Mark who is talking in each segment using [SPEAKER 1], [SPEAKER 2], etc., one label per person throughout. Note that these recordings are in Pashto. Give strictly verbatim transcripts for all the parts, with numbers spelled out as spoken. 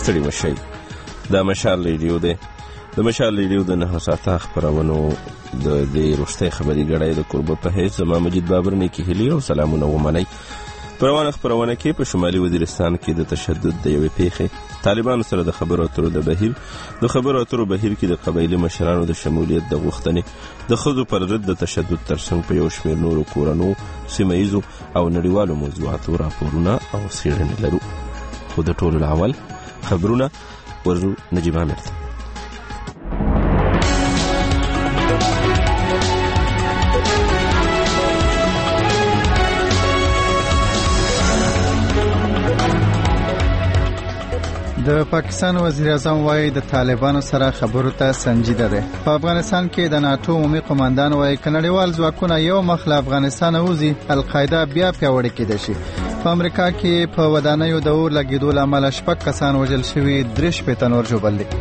[SPEAKER 1] ستړي مشئ. دا مشال ریډیو دی. د مشال ریډیو د نهه ساعته خپرونو د دې وروستۍ خبري ګړۍ د کوربه په حیث زما مجید بابر نیکي هیلې او سلامونه ومنئ. په روانه خپرونه کې په شمالي وزیرستان کې د تشدد د یوې پیښې، طالبانو سره د خبرو اترو د بهیر، د خبرو اترو بهیر کې د قبایلي مشرانو د شمولیت د غوښتنې، د ښځو پر ضد د تشدد ترڅنګ په یو شمېر نورو کورنو، سیمه ییزو او نړیوالو موضوعاتو راپورونه او څېړنې لرو. خو د ټولو اول خبرونه ورزو نجیب عامر ته.
[SPEAKER 2] د پاکستان وزیر اعظم وايي د طالبانو سره خبرو ته سنجیده ده. په افغانستان کې د ناتو عمومي قوماندان وايي کنړیوال ځواکونه یو مخ له افغانستان وځي، القاعده بیا پیاوړې کېدای شي. په امریکا کې په ودانیو د اور لګیدو له امله شپږ کسان وژل شوي، درې شپېته نور ژوبل دي.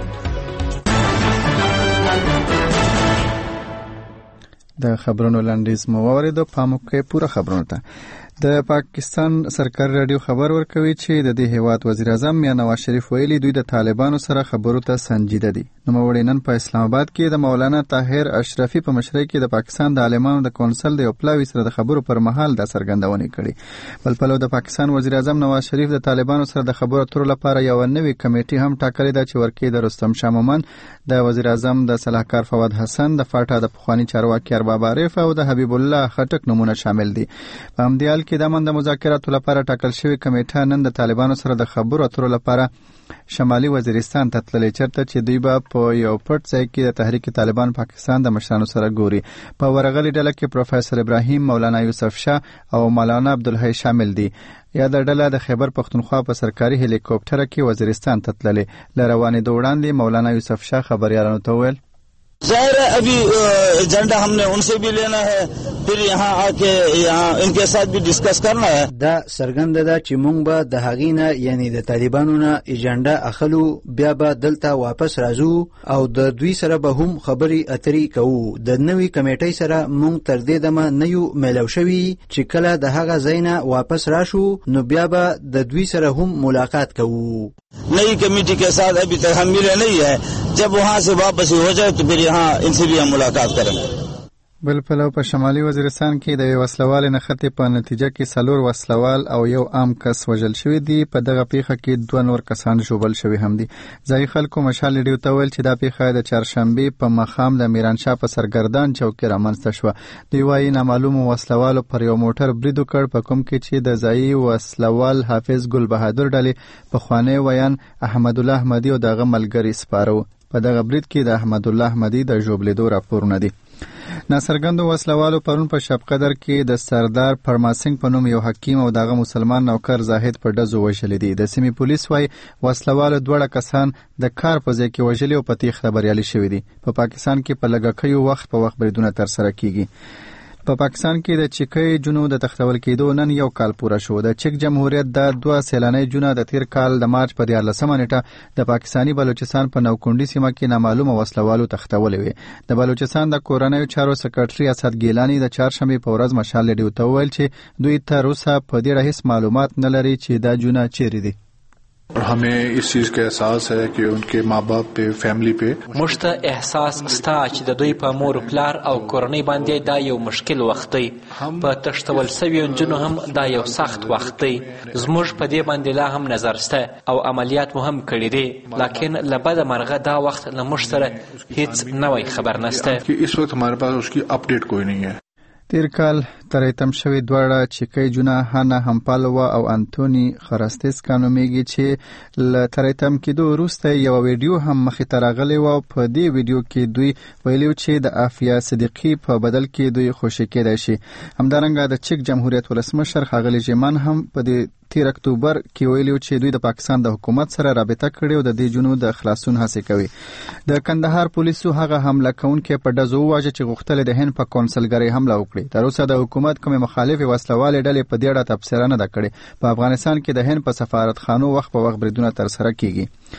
[SPEAKER 2] د خبرونو لنډیز مو واورېدو، پام وکړئ پوره خبرونو ته. د پاکستان سرکاري رادیو خبر ورکوي چې د دې هیواد وزیر اعظم یا نواز شریف ویلي دوی د طالبانو سره خبرو ته سنجیده دي. نوموړي نن په اسلام آباد کې د مولانا طاهر اشرفي په مشرۍ کې د پاکستان د عالمانو د کونسل د یو پلاوي سره د خبرو پر مهال د څرګندونې کړې. بل پلو د پاکستان وزیر اعظم نواز شریف د طالبانو سره د خبرو اترو لپاره یو نوې کمیټه هم ټاکلې ده چې ورکې د رستم شاه مومن، د وزیر اعظم د صلاحکار فواد حسن، د فاټا د پخوانی چارواکي ارباب عارف او د حبیب الله خټک نمونه شامل دي. په همدې حال کې د من د مذاکراتو لپاره ټاکل شوی کمیټه نن د طالبانو سره د خبرو اترو لپاره شمالي وزیرستان ته تللې، چېرته چې دوی به په یو پټ ځای کې د تحریک طالبان پاکستان د مشرانو سره ګوري. په ورغلي ډله کې پروفیسور ابراهیم، مولانا یوسف شاه او مولانا عبدالحی شامل دي. یاده ډله د خیبر پختونخوا په سرکاري هلیکوپټر کې وزیرستان ته تللې. له روانېدو وړاندې مولانا یوسف شاه خبریالانو ته وویل
[SPEAKER 3] ظاهر है अभी एजेंडा हमने उनसे भी लेना है, फिर यहाँ आके यहाँ इनके साथ भी डिस्कस करना है.
[SPEAKER 4] دا سرګند ده چې مونږ به د هغینه یعنی د طالبانو نه ایجنډا اخلو، بیا به دلته واپس راځو او د دوی سره به هم خبري اترې کوو. د نوې کمیټې سره مونږ تر دې دمه نه یو ملو شوي چې کله د هغه ځاینا واپس راشو نو بیا به د دوی سره هم ملاقات کوو.
[SPEAKER 3] नई कमेटी के साथ अभी तक हम मिले नहीं है, जब वहाँ से वापस हो जाए तो फिर यहाँ इनसे भी हम मुलाकात करेंगे.
[SPEAKER 2] بل پلو په شمالي وزیرستان کې د وسلوال نښتې په نتیجه کې څلور وسلوال او یو عام کس وژل شوی دی. په دغه پیښه کې دوه نور کسان ژوبل شوي هم دي. ځایي خلکو مشال ریډیو ته ویل چې دا پیښه د چهارشنبې په ماښام د میرانشاه په سرګردان چوک کې رامنځته شوه. دوی وایي نامعلومو وسلوالو پر یو موټر برید وکړ، په کوم کې چې د ځایي وسلوال حافظ ګل بهادر ډلې پخوانی ویان احمد الله احمدي او دغه ملګري سپاره. په دغه برید کې د احمد الله احمدي د ژوبلیدو راپورونه دي. ناڅرګندو وسلوالو پرون په شب قدر کې د سردار پرماسنګ په نوم یو حکیم او دغه مسلمان نوکر زاهد په ډزو وژلي دي. د سیمې پولیس وايي وسلوالو دوړه کسان د کار په ځای کې وژلي او په تیښته بریالي شوي دي. په پا پاکستان کې په لږکیو وخت په وخت بریدونه ترسره کیږي. په پا پاکستان کې د چیکۍ جنو د تختول کېدو نن یو کال پوره شو. د چیک جمهوریت د دوه سیلاني جنو د تیر کال د مارچ په دیارلسمه نیټه د پاکستانی بلوچستان په نوکونډي سیمه کې نامعلومه وسلوالو تختولې وي. د بلوچستان د کورنیو چارو سکرټري اسد ګیلانی د چهارشنبه په ورځ مشال ریډیو ته وویل چې دوی تر اوسه په دې اړه هیڅ معلومات نه لري چې دا جنو چیرې دي.
[SPEAKER 5] और हमें इस चीज का एहसास है कि उनके माँ बाप पे फैमिली पे
[SPEAKER 6] مشته احساس ستا چې د دوی په مور پلار او کورنۍ باندې دا یو مشکل وخت دی. په تشتول سوي انجنو هم دا یو سخت وخت دی. زموږ په دې باندې لا هم نظر سته او عملیات مو هم کړی دي، لکن لبد مرغه دا وخت له موږ سره هیڅ نوې خبر نشته.
[SPEAKER 5] कि इस वक्त हमारे पास उसकी अपडेट कोई नहीं है.
[SPEAKER 2] تیر کال تریتم شوی دواړه چیکۍ جونه هانا همپالوا او انتونی خرستیس کانومیږي چې ل تریتم کېدو وروسته یو ویډیو هم مخې ته راغلی و. په دې ویډیو کې دوی ویلي چې د عافیه صدیقي په بدل کې دوی خوشي کېدای شي. همدارنګه د چیک جمهوریت ولسمشر ښاغلی جیمان هم په دې تیر اکتوبر کې ویلي چې دوی د پاکستان د حکومت سره رابطه کړې او د دې جنو د خلاصون هڅه کوي. د کندهار پولیسو هغه حمله کوونکي په ډزو وواژه چې غوښتل د هند په کونسلګرۍ حمله وکړي. تر اوسه د حکومت کومې مخالفې وسلوالې ډلې په دې اړه تبصره نه ده کړې. په افغانستان کې د هند په سفارتخانو وخت په وخت بریدونه ترسره کیږي.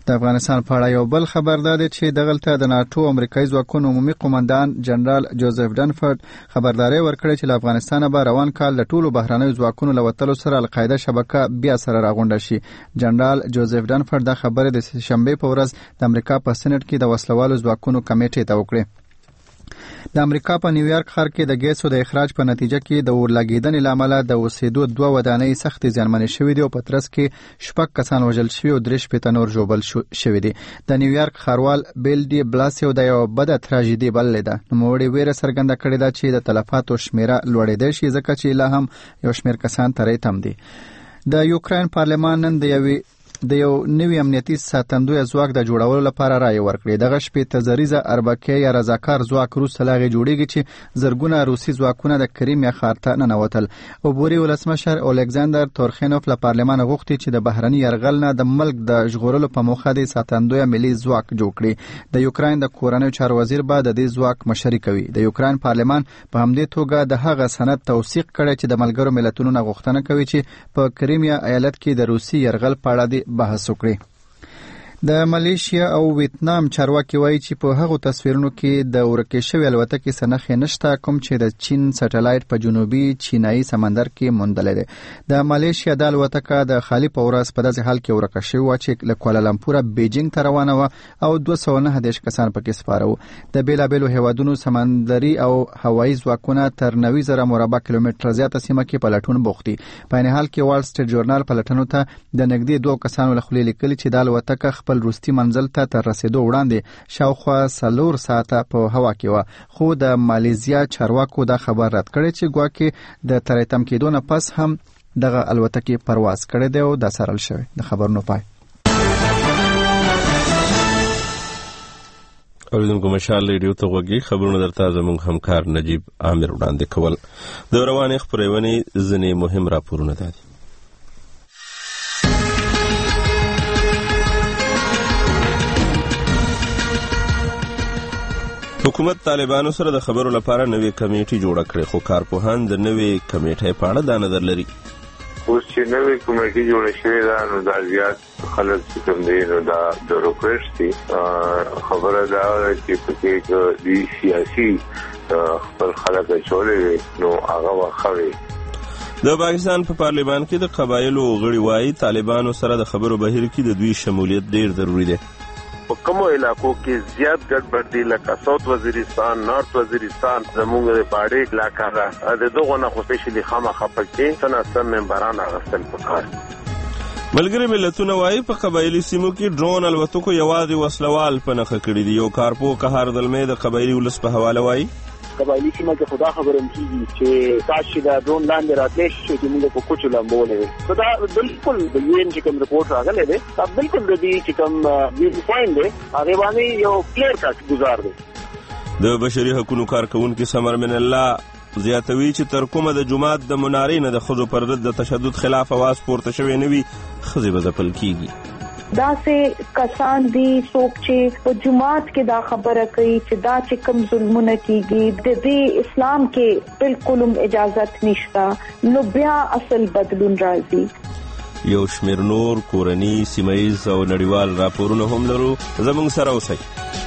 [SPEAKER 2] د افغانستان په اړه یو بل خبر دا دی چې دغلته د ناتو امریکایي ځواکونو عمومي قومندان جنرال جوزف ډنفورد خبرداري ورکړې چې له افغانستانه به روان کال د ټولو بهرنیو ځواکونو له وتلو سره القاعده شبکه بیا سره راغونډه شي. جنرال جوزف ډنفورد دا خبره د شنبه په ورځ د امریکا په سېنات کې د وسلوالو ځواکونو کمیټې ته وکړه. د امریکا په نیویارک ښار کې د ګیسو د اخراج په نتیجه کې د اورلګیدنې له امله د اوسېدو دوه ودانۍ سختې زیانمنې شوې دي او په ترڅ کې شپږ کسان وژل شوي او درې شپېته نور ژوبل شوي دي. د نیویارک ښاروال بیل ډي بلاسیو د یو بده تراژیدي بللې ده. نوموړي ویره څرګنده کړې ده چې د تلفاتو شمیره لوړېدی شي ځکه چې لا هم یو شمېر کسان تری تم دي. د یوکراین پارلمان نن د یوې د یو نوي امنیتي ساتندوی ځواک د جوړولو لپاره رایه ورکړې. دغه شپېته زریزه اربکي یا رضاکار ځواک روس لاغې جوړیږي چې زرګونه روسي ځواکونه د کریمیا ښار ته ننوتل. او بوري ولسمشر اولکساندر تورخینوف له پارلمان غوښتي چې د بهرني یرغل نه د ملک د ژغورلو په موخه د ساتندوی ملي ځواک جوړ کړي. د یوکراین د کورنیو چارو وزیر به د دې ځواک مشري کوي. د یوکراین پارلمان په همدې توګه د هغه سند توثیق کړی چې د ملګرو ملتونو نه غوښتنه کوي چې په کریمیا ایالت کې د روسي یرغل په اړه بحث وکړي. د ملیشیا او ویتنام چارواکي وایي چې په هغو تصویرونو کې د ورکې شوې الوتکې څه نښې نشته کوم چې د چین سټلایټ په جنوبي چینایي سمندر کې موندلی دی. د ملیشیا د الوتکه د خالي په ورځ په داسې حال کې ورکه شوې وه چې له کوالالمپوره بیجینګ ته روانه وه او دوه سوه نهه دېرش کسان پکې سپاره وو. د بېلابېلو هیوادونو سمندري او هوایي ځواکونه تر نوي زره مربع کیلومتره زیاته سیمه کې په لټون بوخت دي. په عین حال کې وال سټریټ ژورنال پلټنو ته د نږدې دوه کسانو له خولې لیکلي چې د الوتکه خپل روستي منزل ته تر رسیدو وړاندې شاوخوا څلور ساعته په هوا کې وه. خو د مالیزیا چارواکو دا خبر رد کړی چې ګواکې د تریتم کېدو نه پس هم دغه الوتکې پرواز کړی دی او دا څارل شوی. د خبرونو پای.
[SPEAKER 1] اوریدونکو مشال ریډیو ته غوږی خبرونه درته زموږ همکار نجیب عامر وړاندې کول. د روانې خپرونې ځینې مهم راپورونه دي. حکومت طالبانو سره د خبرو لپاره نوې کمیټه جوړه کړې خو کارپوهان د نوې کمیټې په اړه دا نظر لري.
[SPEAKER 7] اوس چې نوې کمیټه جوړه شوې ده نو دا زیات خلک چې کوم دي نو دا د روکرټس دي. خبره دا چې پکې د سیاسي خپل خلک چولې نو هغه واخوي.
[SPEAKER 1] د پاکستان په پارلیمان کې د قبایلو غړي وایي طالبانو سره د خبرو بهیر کې د دوی شمولیت ډیر ضروری دی.
[SPEAKER 8] په کومو علاقو کې زیات ګډوډ دي لکه ساوث وزیرستان، نارت وزیرستان، زموږ د پاړې علاقه ده د دغه نه خو سپیشلی خامخا پکې څنګه سم ممبران اغستل پکار.
[SPEAKER 1] ملګری ملتونه وایي په قبایلی سیمو کې ډرون الوتکو یوازې وسلوال په نښه کړي دي. یو کارپو قهر دلمې د قبایلی ولس په حواله وایي
[SPEAKER 9] قبایلی سیمه کې خدا خبره مکیږي چې تاسو دا ډرون لاندې راتلې شي چې موږ په کوچو لامبولې. خدا بالکل د یو ان چې کوم رپورټ راغلی دی دا بالکل د دې چې کوم ویو پوینټ دی هغه باندې یو کلیر کټ گزار دی.
[SPEAKER 1] د بشري حقوقو کارکونکو سمر من الله زیاتوي چې تر کومه د جماعت د منارې نه د خزو پر ضد د تشدد خلاف आवाज پورته شوی نه وي خزي به ځپل کیږي.
[SPEAKER 10] دا سه کسان دي څوک چې په جماعت کې دا خبره کوي چې دا چې کوم ظلمونه کیږي د دې اسلام کې بالکل اجازت نشته نو بیا اصل بدلون راځي.
[SPEAKER 1] یو شمیر نور کورنی سیمایز او نړیوال راپورونه هم لرو زموږ سره اوسئ.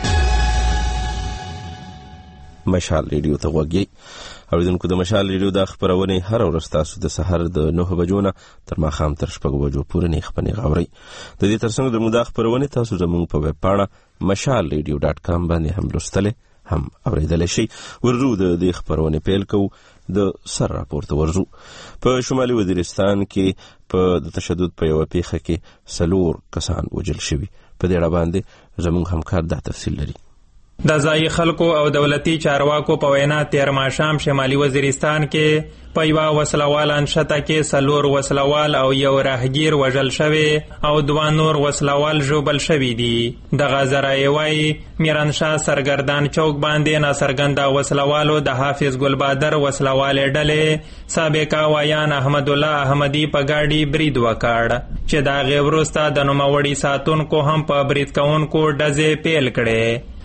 [SPEAKER 1] مشال ریډیو ته غوږی. اوریدونکو د مشال ریډیو د خبرونه هر ورځ تاسو د سحر د نهه بجو نه تر ماښام تر شپږ بجو پورې نه خبرونه غوړي. د دې ترڅنګ د موږ خبرونه تاسو زموږ په ویب پاڼه مشال ریډیو ډاټ کام باندې هم لوستلې هم اوریدلای شئ. ورو د دې خبرونه پیل کوو. د سر راپورته ورزو. په شمالي وزیرستان کې په تشدد په یو پیښه کې سلور کسان وژل شوي. په دې اړه باندې زموږ همکار دا تفصیل لري.
[SPEAKER 11] د ځایي خلکو او دولتي چارواکو په وینا تیر ماښام شمالي وزیرستان کې په یوه وسلوال انشته کې څلور وسلوال او یو راهګیر وژل شوي او دوه نور وسلوال ژوبل شوي دي. دغه ذرایع وایي میرانشاه سرګردان چوک باندې ناڅرګنده وسلوالو د حافظ ګلبادر وسلوالې ډلې سابقه وایان احمد الله احمدي په ګاډي برید وکړ چې د هغې وروسته د نوموړي ساتونکو هم په برید کوونکو ډزې پیل کړې.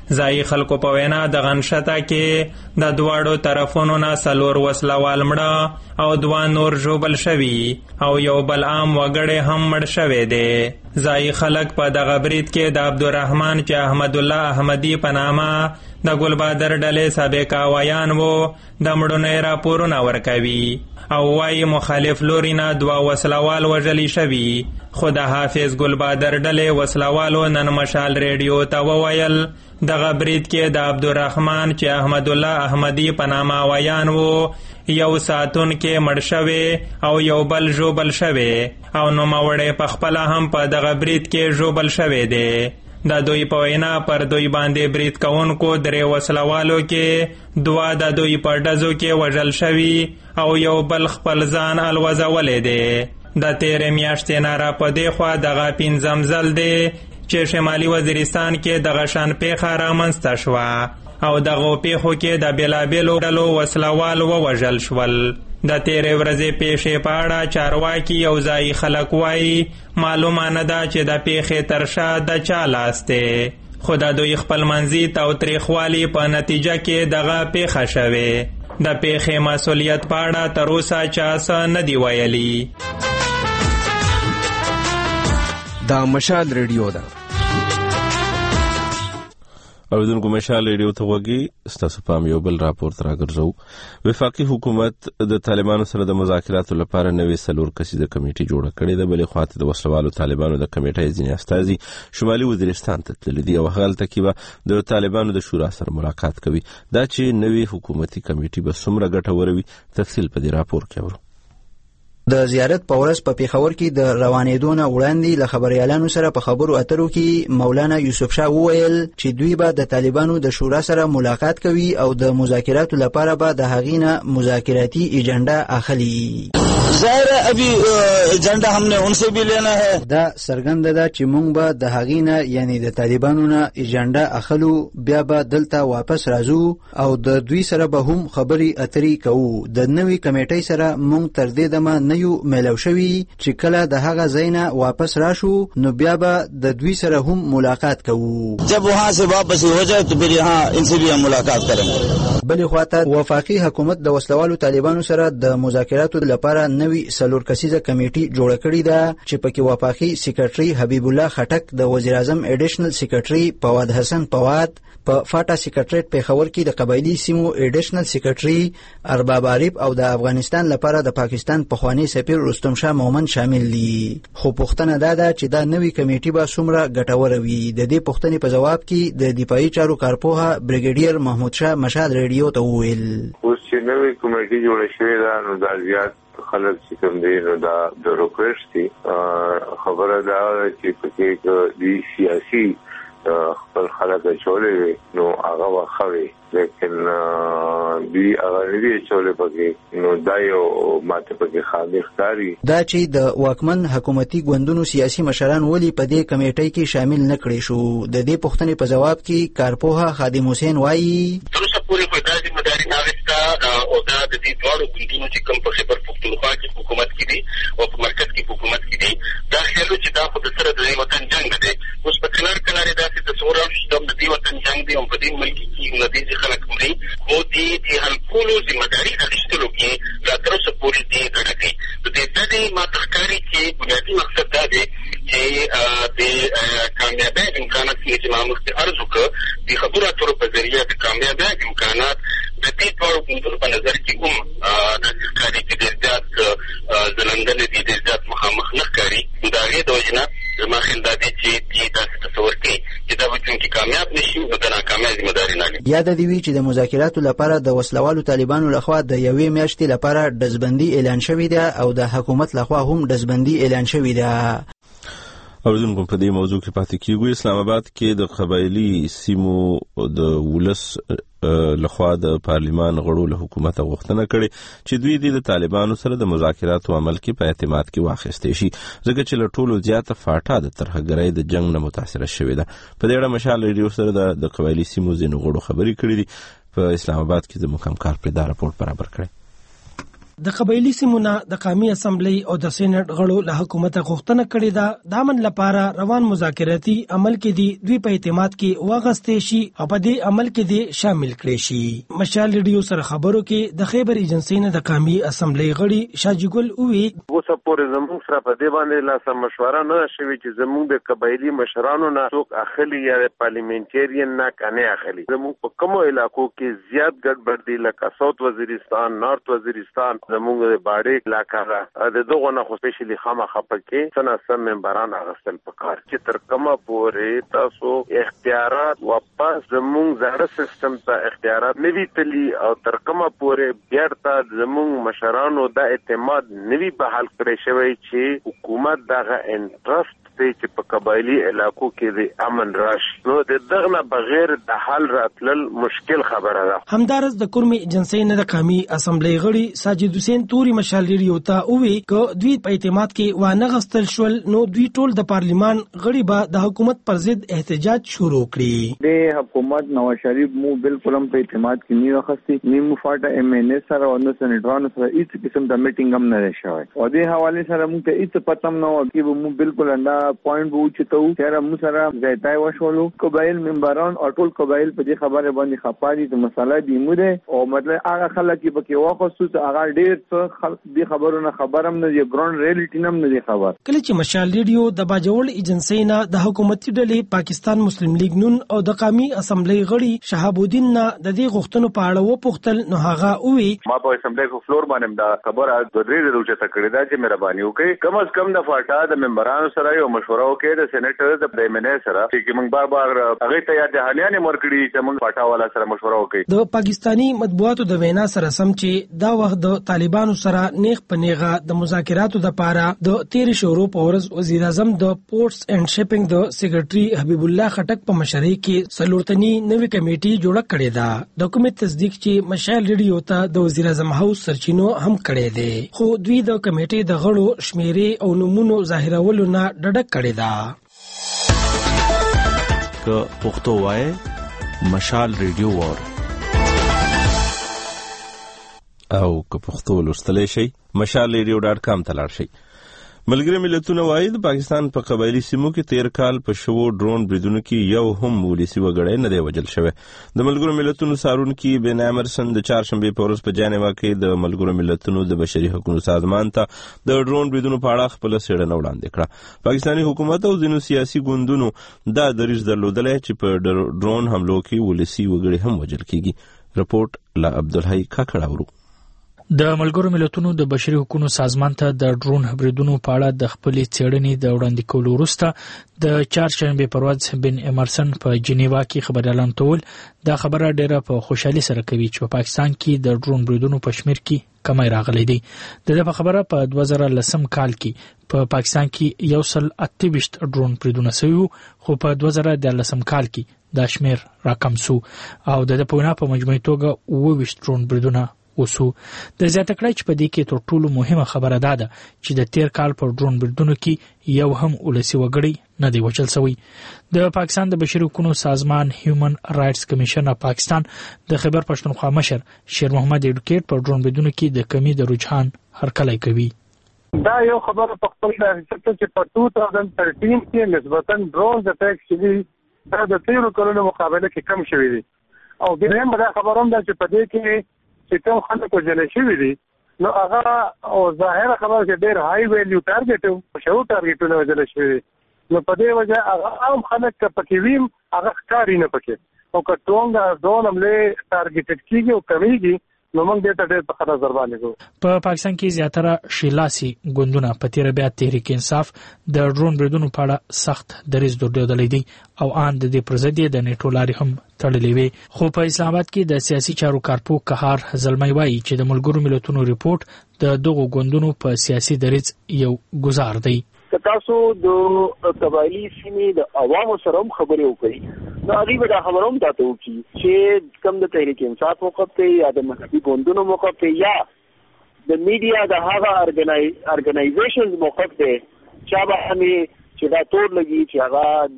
[SPEAKER 11] ځایي خلکو په وینا د غنښته کې د دواړو طرفونو نه څلور وسلوال مړه او دوه نور ژوبل شوي او یو بل عام وګړی هم مړ شوی دی. ځایي خلک په دغه برید کې د عبدالرحمن چې احمد الله احمدي په نامه د ګلبادر ډلې سابق اوایان وو د مړونو راپورونه ورکوي او وايي مخالف لوري نه دوه وسلوال وژلي شوي. خو د حافظ ګلبادر ډلې وسلوالو نن مشال ریډیو ته وویل دغه برید کې د عبدالرحمن چې احمد الله احمدي په نامه اوایان وو یو ساتون کې مړ شوی او یو بل ژوبل شوی او نوموړی په خپله هم په دغه برید کې ژوبل شوی دی. د دوی په وینا پر دوی باندې برید کوونکو درې وسلوالو کې دوه د دوی په ډزو کې وژل شوي او یو بل خپل ځان الوزولی دی. د تیرې میاشتې نه را په دې خوا دغه پنځم ځل دی چې شمالي وزیرستان کې دغه شان پیښه رامنځته شوه او دغو پیښو کې د بېلابېلو ډلو وسلوال ووژل شول. د تیرې ورځې پیښې په اړه چارواکي او ځایي خلک وایي معلومه نه ده چې د پیښې تر شا د چا لاس دی، خو د دوی خپلمنځي تاوتریخوالي په نتیجه کې دغه پیښه شوې. د پیښې مسؤلیت په اړه تر اوسه چا څه نه دي ویلي.
[SPEAKER 12] دا مشال ریډیو ده.
[SPEAKER 1] اوریدونکو مشال ریډیو ته وګورئ. ستاسو پام یو بل راپور ته راګرځو. وفاقي حکومت د طالبانو سره د مذاکراتو لپاره نوې څلور کسیزه کمیټه جوړه کړې ده. بلې خواته د وسلوالو طالبانو د کمیټې ځینې استازي شمالي وزیرستان ته تللي دي او هغلته کې به د طالبانو د شورا سره ملاقات کوي. دا چې نوې حکومتي کمیټه به څومره ګټوره وي تفصیل په دې راپور کې اورو.
[SPEAKER 4] د زیارت په ورځ په پیښور کې د روانېدو نه وړاندې له خبريالانو سره په خبرو اترو کې مولانا یوسف شاه وویل چې دوی به د طالبانو د شورا سره ملاقات کوي او د مذاکراتو لپاره به د هغې نه مذاکراتي ایجنډا اخلي.
[SPEAKER 3] ظاهر ہے ابھی ایجنڈا ہم نے ان سے بھی لینا ہے.
[SPEAKER 4] دا څرګنده ده چې موږ به د هغې نه یعنی د طالبانو نه ایجنډا اخلو، بیا به دلته واپس راځو او د دوی سره به هم خبرې اترې کوو. د نوې کمیټۍ سره موږ تر دې دمه نه یو میلاو شوي چې کله د هغه ځای نه واپس راشو نو بیا به د دوی سره هم ملاقات کوو.
[SPEAKER 3] جب وہاں سے واپس ہو جائے تو پھر یہاں ان سے بھی ہم ملاقات کریں گے.
[SPEAKER 4] بلې خواته وفاقي حکومت د وسلوالو طالبانو سره د مذاکراتو لپاره نوې څلور کسیزه کمیټې جوړه کړې ده چې پکې وفاقي سیکرټري حبیب الله خټک، د وزیر اعظم ایډیشنل سیکرټري فواد حسن فواد، په فاټا سیکرټریټ پیښور کې د قبایلی سیمو ایډیشنل سیکرټري ارباب عارف او د افغانستان لپاره د پاکستان پخوانی سفیر رستم شاه مومن شامل دي. خو پوښتنه دا ده چې دا نوې کمیټې به څومره ګټوره وي. د دې پوښتنې په جواب کې د دفاعي چارو کارپوهه بریګیډیر محمود شاه مشال ریډیو ته وویل
[SPEAKER 7] اوس چې نوې کمیټې جوړه شوې ده نو دا زیات خلک چې کوم دی نو دا د ریکویسټ دي. خبره دا چې پکې د سیاسي خپل خلک چولې نو هغه واخوي لیکن دی هغه لري چولې پکې نو دا یو ماته پکې خالي ښکاري.
[SPEAKER 4] دا چې د واکمن حکومتي ګوندونو سیاسي مشران ولی په دې کمیټې کې شامل نه کړي شو. د دې پوښتنې په جواب کې کارپوهه خادم حسین وایي
[SPEAKER 13] تر اوسه پورې په داسې مداري ناغستا او دا د دې دواړو ګوندونو چې کوم په خبر پښتونخوا کې حکومت کې دي او په مرکز کې حکومت کې دي دا خیالو چې دا خو د سره د وطن جنگ دی. اوس په کنار کنار داسې تصور هم چې د دې وطن جنگ دی او په دې ملک کې نتیجې خلک مري خو دې د حل کولو ذمہداري اخیستلو کې لا تر اوسه پورې دې ګډه کوي. د دې ډلې ماته ښکاري چې بنیادي مقصد دا دی چې د کامیابۍ امکانات چې ما مخکې عرض وکړ د خبرو اترو په ذریعه د کامیابۍ امکانات د دې ټولو ګوندونو په نظر کې هم داسې ښکاري چې ډېر زیات ځلندنې دي، ډېر زیات مخامخ نه ښکاري. د هغې د وجې نه زما خیال دا دی چې دې داسې تصور کوي چې دا به چونکې کامیاب نه شي نو د ناکامۍ ذمهداري نه لري.
[SPEAKER 4] یاده دې وي چې د مذاکراتو لپاره د وسلوالو طالبانو لخوا د یوې میاشتې لپاره ډزبندي اعلان شوې ده او د حکومت لخوا هم ډزبندي اعلان شوې ده.
[SPEAKER 1] اوریدونکو په دې موضوع کې پاتې کیږو. اسلام آباد کې د قبایلی سیمو د ولس لخوا د پارلیمان غړو له حکومت غوښتنه کړې چې دوی د طالبانو سره د مذاکراتو عمل کې په اعتماد کې واخیستې شي ځکه چې له ټولو زیاته فاټا د ترهګرۍ د جنگ نه متاثره شوې ده. په دې اړه مشال ریډیو سره د قبایلی سیمو ځینو غړو خبرې کړې دي. په اسلام آباد کې زموږ همکار پرې دا راپور برابر کړی.
[SPEAKER 14] د قبایلی سیمونه د قومي اسمبلی او د سېنات غړو له حکومت غوښتنه کړې ده د امن لپاره روان مذاکراتي عمل کې دي دوی په اعتماد کې واغستې شي او په دې عمل کې دي شامل کړي شي. مشال ریډیو سره خبرو کې د خیبر ایجنسی نه د قومي اسمبلی غړي شاجګل اووي
[SPEAKER 8] اوس پورې زموږ سره په دې باندې لا سم مشوره نه شوي چې زموږ د قبایلی مشرانو نه څوک اخلي یا پارلیمنټریان نه کنه اخلي. زموږ په کومو علاقو کې زیات ګډوډ دي لکه ساوث وزیرستان، نارت وزیرستان، زموږ د باډې علاقه د دغه نه خو سپیشلی خامخا پکې سنا سم ممبران اغستل پکار چې تر کومه پورې تاسو اختیارات واپس زموږ زړه سیستم ته اختیارات نوي تلی او تر کومه پورې بیرته زموږ مشرانو د اعتماد نوي بحال کړی شوی چې حکومت دغه انټرست چې په قبایلی علاقو کې د امن راشي نو د دغه نه بغیر د حل راتلل مشکل خبره ده.
[SPEAKER 14] همدارس د کورمي ایجنسی نه د قومي اسمبلی غړي ساجد حسین توري مشال ریډیو ته ووی ک دوی په اعتماد کې وانه غستل شول نو دوی ټول د پارلیمان غړي به د حکومت پر ضد احتجاج شروع کړي.
[SPEAKER 15] د حکومت نواز شریف مو بالکل هم په اعتماد کې نه راخستي نیمو فاټه ایم ان اس سره او نو سېنټرانو سره هیڅ قسم د میټینګ هم نه شوی او د حواله سره موږ ته هیڅ پته نه و چې مو بالکل انده پوینټ وو چې ته چیرې مو سره ځایتای وشولو قبایل ممبران او ټول قبایل په دې خبره باندې خپاري د مسله دی موده او مطلب هغه خلک چې پکې واخصو هغه ډېر څه خلک دې خبرونه خبرم نه دی ګراوند ریالټی نم نه دی خبر.
[SPEAKER 14] کله چې مشال ریډیو د باجوړ ایجنسی نه د حکومتي ډلې پاکستان مسلم لیگ نون او د قومي اسمبلی غړي شهاب الدین نه د دې غوښتنو په اړه وپوښتل نو هغه وی
[SPEAKER 16] ما په اسمبلی کو فلور باندې دا خبره د درې ورځې چې تکړه ده چې مهرباني وکړي کم از کم د فاټا د ممبرانو سره یو مشوره وکړي د سېنیټر د پریمینر سره چې موږ بار بار هغه ته یاد حالیان مرکړي چې موږ فاټا والا سره مشوره وکړي.
[SPEAKER 14] د پاکستانی مطبوعاتو د وینا سره سم چې دا وخت د طالبانو سره نیغ پنیغه د مذاکراتو د پاره د تیر شورو په ورځ وزیر اعظم د پورټس اینڈ شپینګ د سیکریټري حبیب الله خټک په مشرۍ کې سلورتنی نوې کمیټي جوړه کړې ده. د کومې تصدیق چې مشال ریډیو ته د وزیر اعظم هاوس سرچینو هم کړې ده خو دوی د کمیټې د غړو شمیرې او نمونو ظاهرولو نه ډډه کړې ده.
[SPEAKER 17] که پښتو وای مشال ریډیو وار
[SPEAKER 1] او که پښتو لوستلی شي مشال ریډیو ډاټ کام ته لاړ شئ. ملګری ملتونه وایي د پاکستان په قبایلی سیمو کې تیر کال په شوو ډرون بریدونو کې یو هم ولسی وګړی نه دی وژل شوی. د ملګرو ملتونو څارونکي بن ایمرسن د چهارشنبې په ورځ په جنیوا کې د ملګرو ملتونو د بشري حقوقو سازمان ته د ډرون بریدونو په اړه خپل څېړنه وړاندې کړه. پاکستاني حکومت او ځینو سیاسي ګوندونو دا دریځ درلودلی چې په ډرون حملو کې ولسی وګړي هم وژل کیږي. رپورټ له عبدالحی کاکړ اورو.
[SPEAKER 18] د ملګرو ملتونو د بشري حقوقو سازمان ته د ډرون بریدونو په اړه د خپلې څېړنې د وړاندې کولو وروسته د چهارشنبې پر ورځ بن ایمرسن په جنیوا کې خبريالان ټول دا خبره ډیره په خوشحالي سره کوي چې په پاکستان کې د ډرون بریدونو په شمېر کې کمی راغلی دی. د دې په خبره په دوه زره لسم کال کې په پاکستان کې یو سل اته ویشت ډرون بریدونه شوي خو په دوه زره دیارلسم کال کې دا شمېر راکم سو او د دې په وینا په مجموعي توګه اووه ویشت ډرون بریدونه وسو. د زیاته کړای چې په دې کې تر ټولو مهمه خبره ده ده چې د تیر کال پر ډرون بریدونو کې یو هم ولسی وګړی نه دی وژل شوی. د پاکستان د بشري حقوقو سازمان هیومن رائټس کمیشن اف پاکستان د خیبر پښتونخوا مشر شیر محمد ایډوکیټ پر ډرون بریدونو کې د کمی د رجحان هرکلی کوي.
[SPEAKER 19] دا یو خبره په خپل حقیقت چې په دوه هزار ترټین کې نسبتاً ډرون اٹیک چې دا د تیرو کلونو مقابله کې کم شوی دی او دریم دا خبره هم ده چې په دې کې چې کوم خلک وژل شوي دي نو هغه او ظاهره خبره چې ډېر هاي ویلیو ټارګېټ او شو ټارګېټونه وژل شوي دي نو په دې وجه هغه عام خلک که پکې وي هغه ښکاري نه پکې او که ټونګ ډرون حملې ټارګېټډ کېږي او کمیږي نو موږ دې ته ډېر په خطر ضربانې کوو.
[SPEAKER 18] په پاکستان کې زیاتره شیلاسي ګوندونه په تېره بیا تحریک انصاف د ډرون بریدونو په اړه سخت دریځ درلودلی دی او ان د دې پر ضد یې د نیټو لارې هم تړلې وي. خو په اسلام آباد کې د سیاسي چارو کارپو قهار زلمی وایي چې د ملګرو ملتونو ریپورت د دغو ګوندونو په سیاسي دریځ یو ګزار دی.
[SPEAKER 9] تاسو د قبایلی سیمې د عوامو سره هم خبرې وکړي نو هغوی به دا خبره هم تاته وکړي چې کوم د تحریک انصاف موقف دی یا د مذهبي ګوندونو موقف دی یا د میډیا د هغه ارګنایزیشنز موقف دی چا باندې چې دا تور لګي چې هغه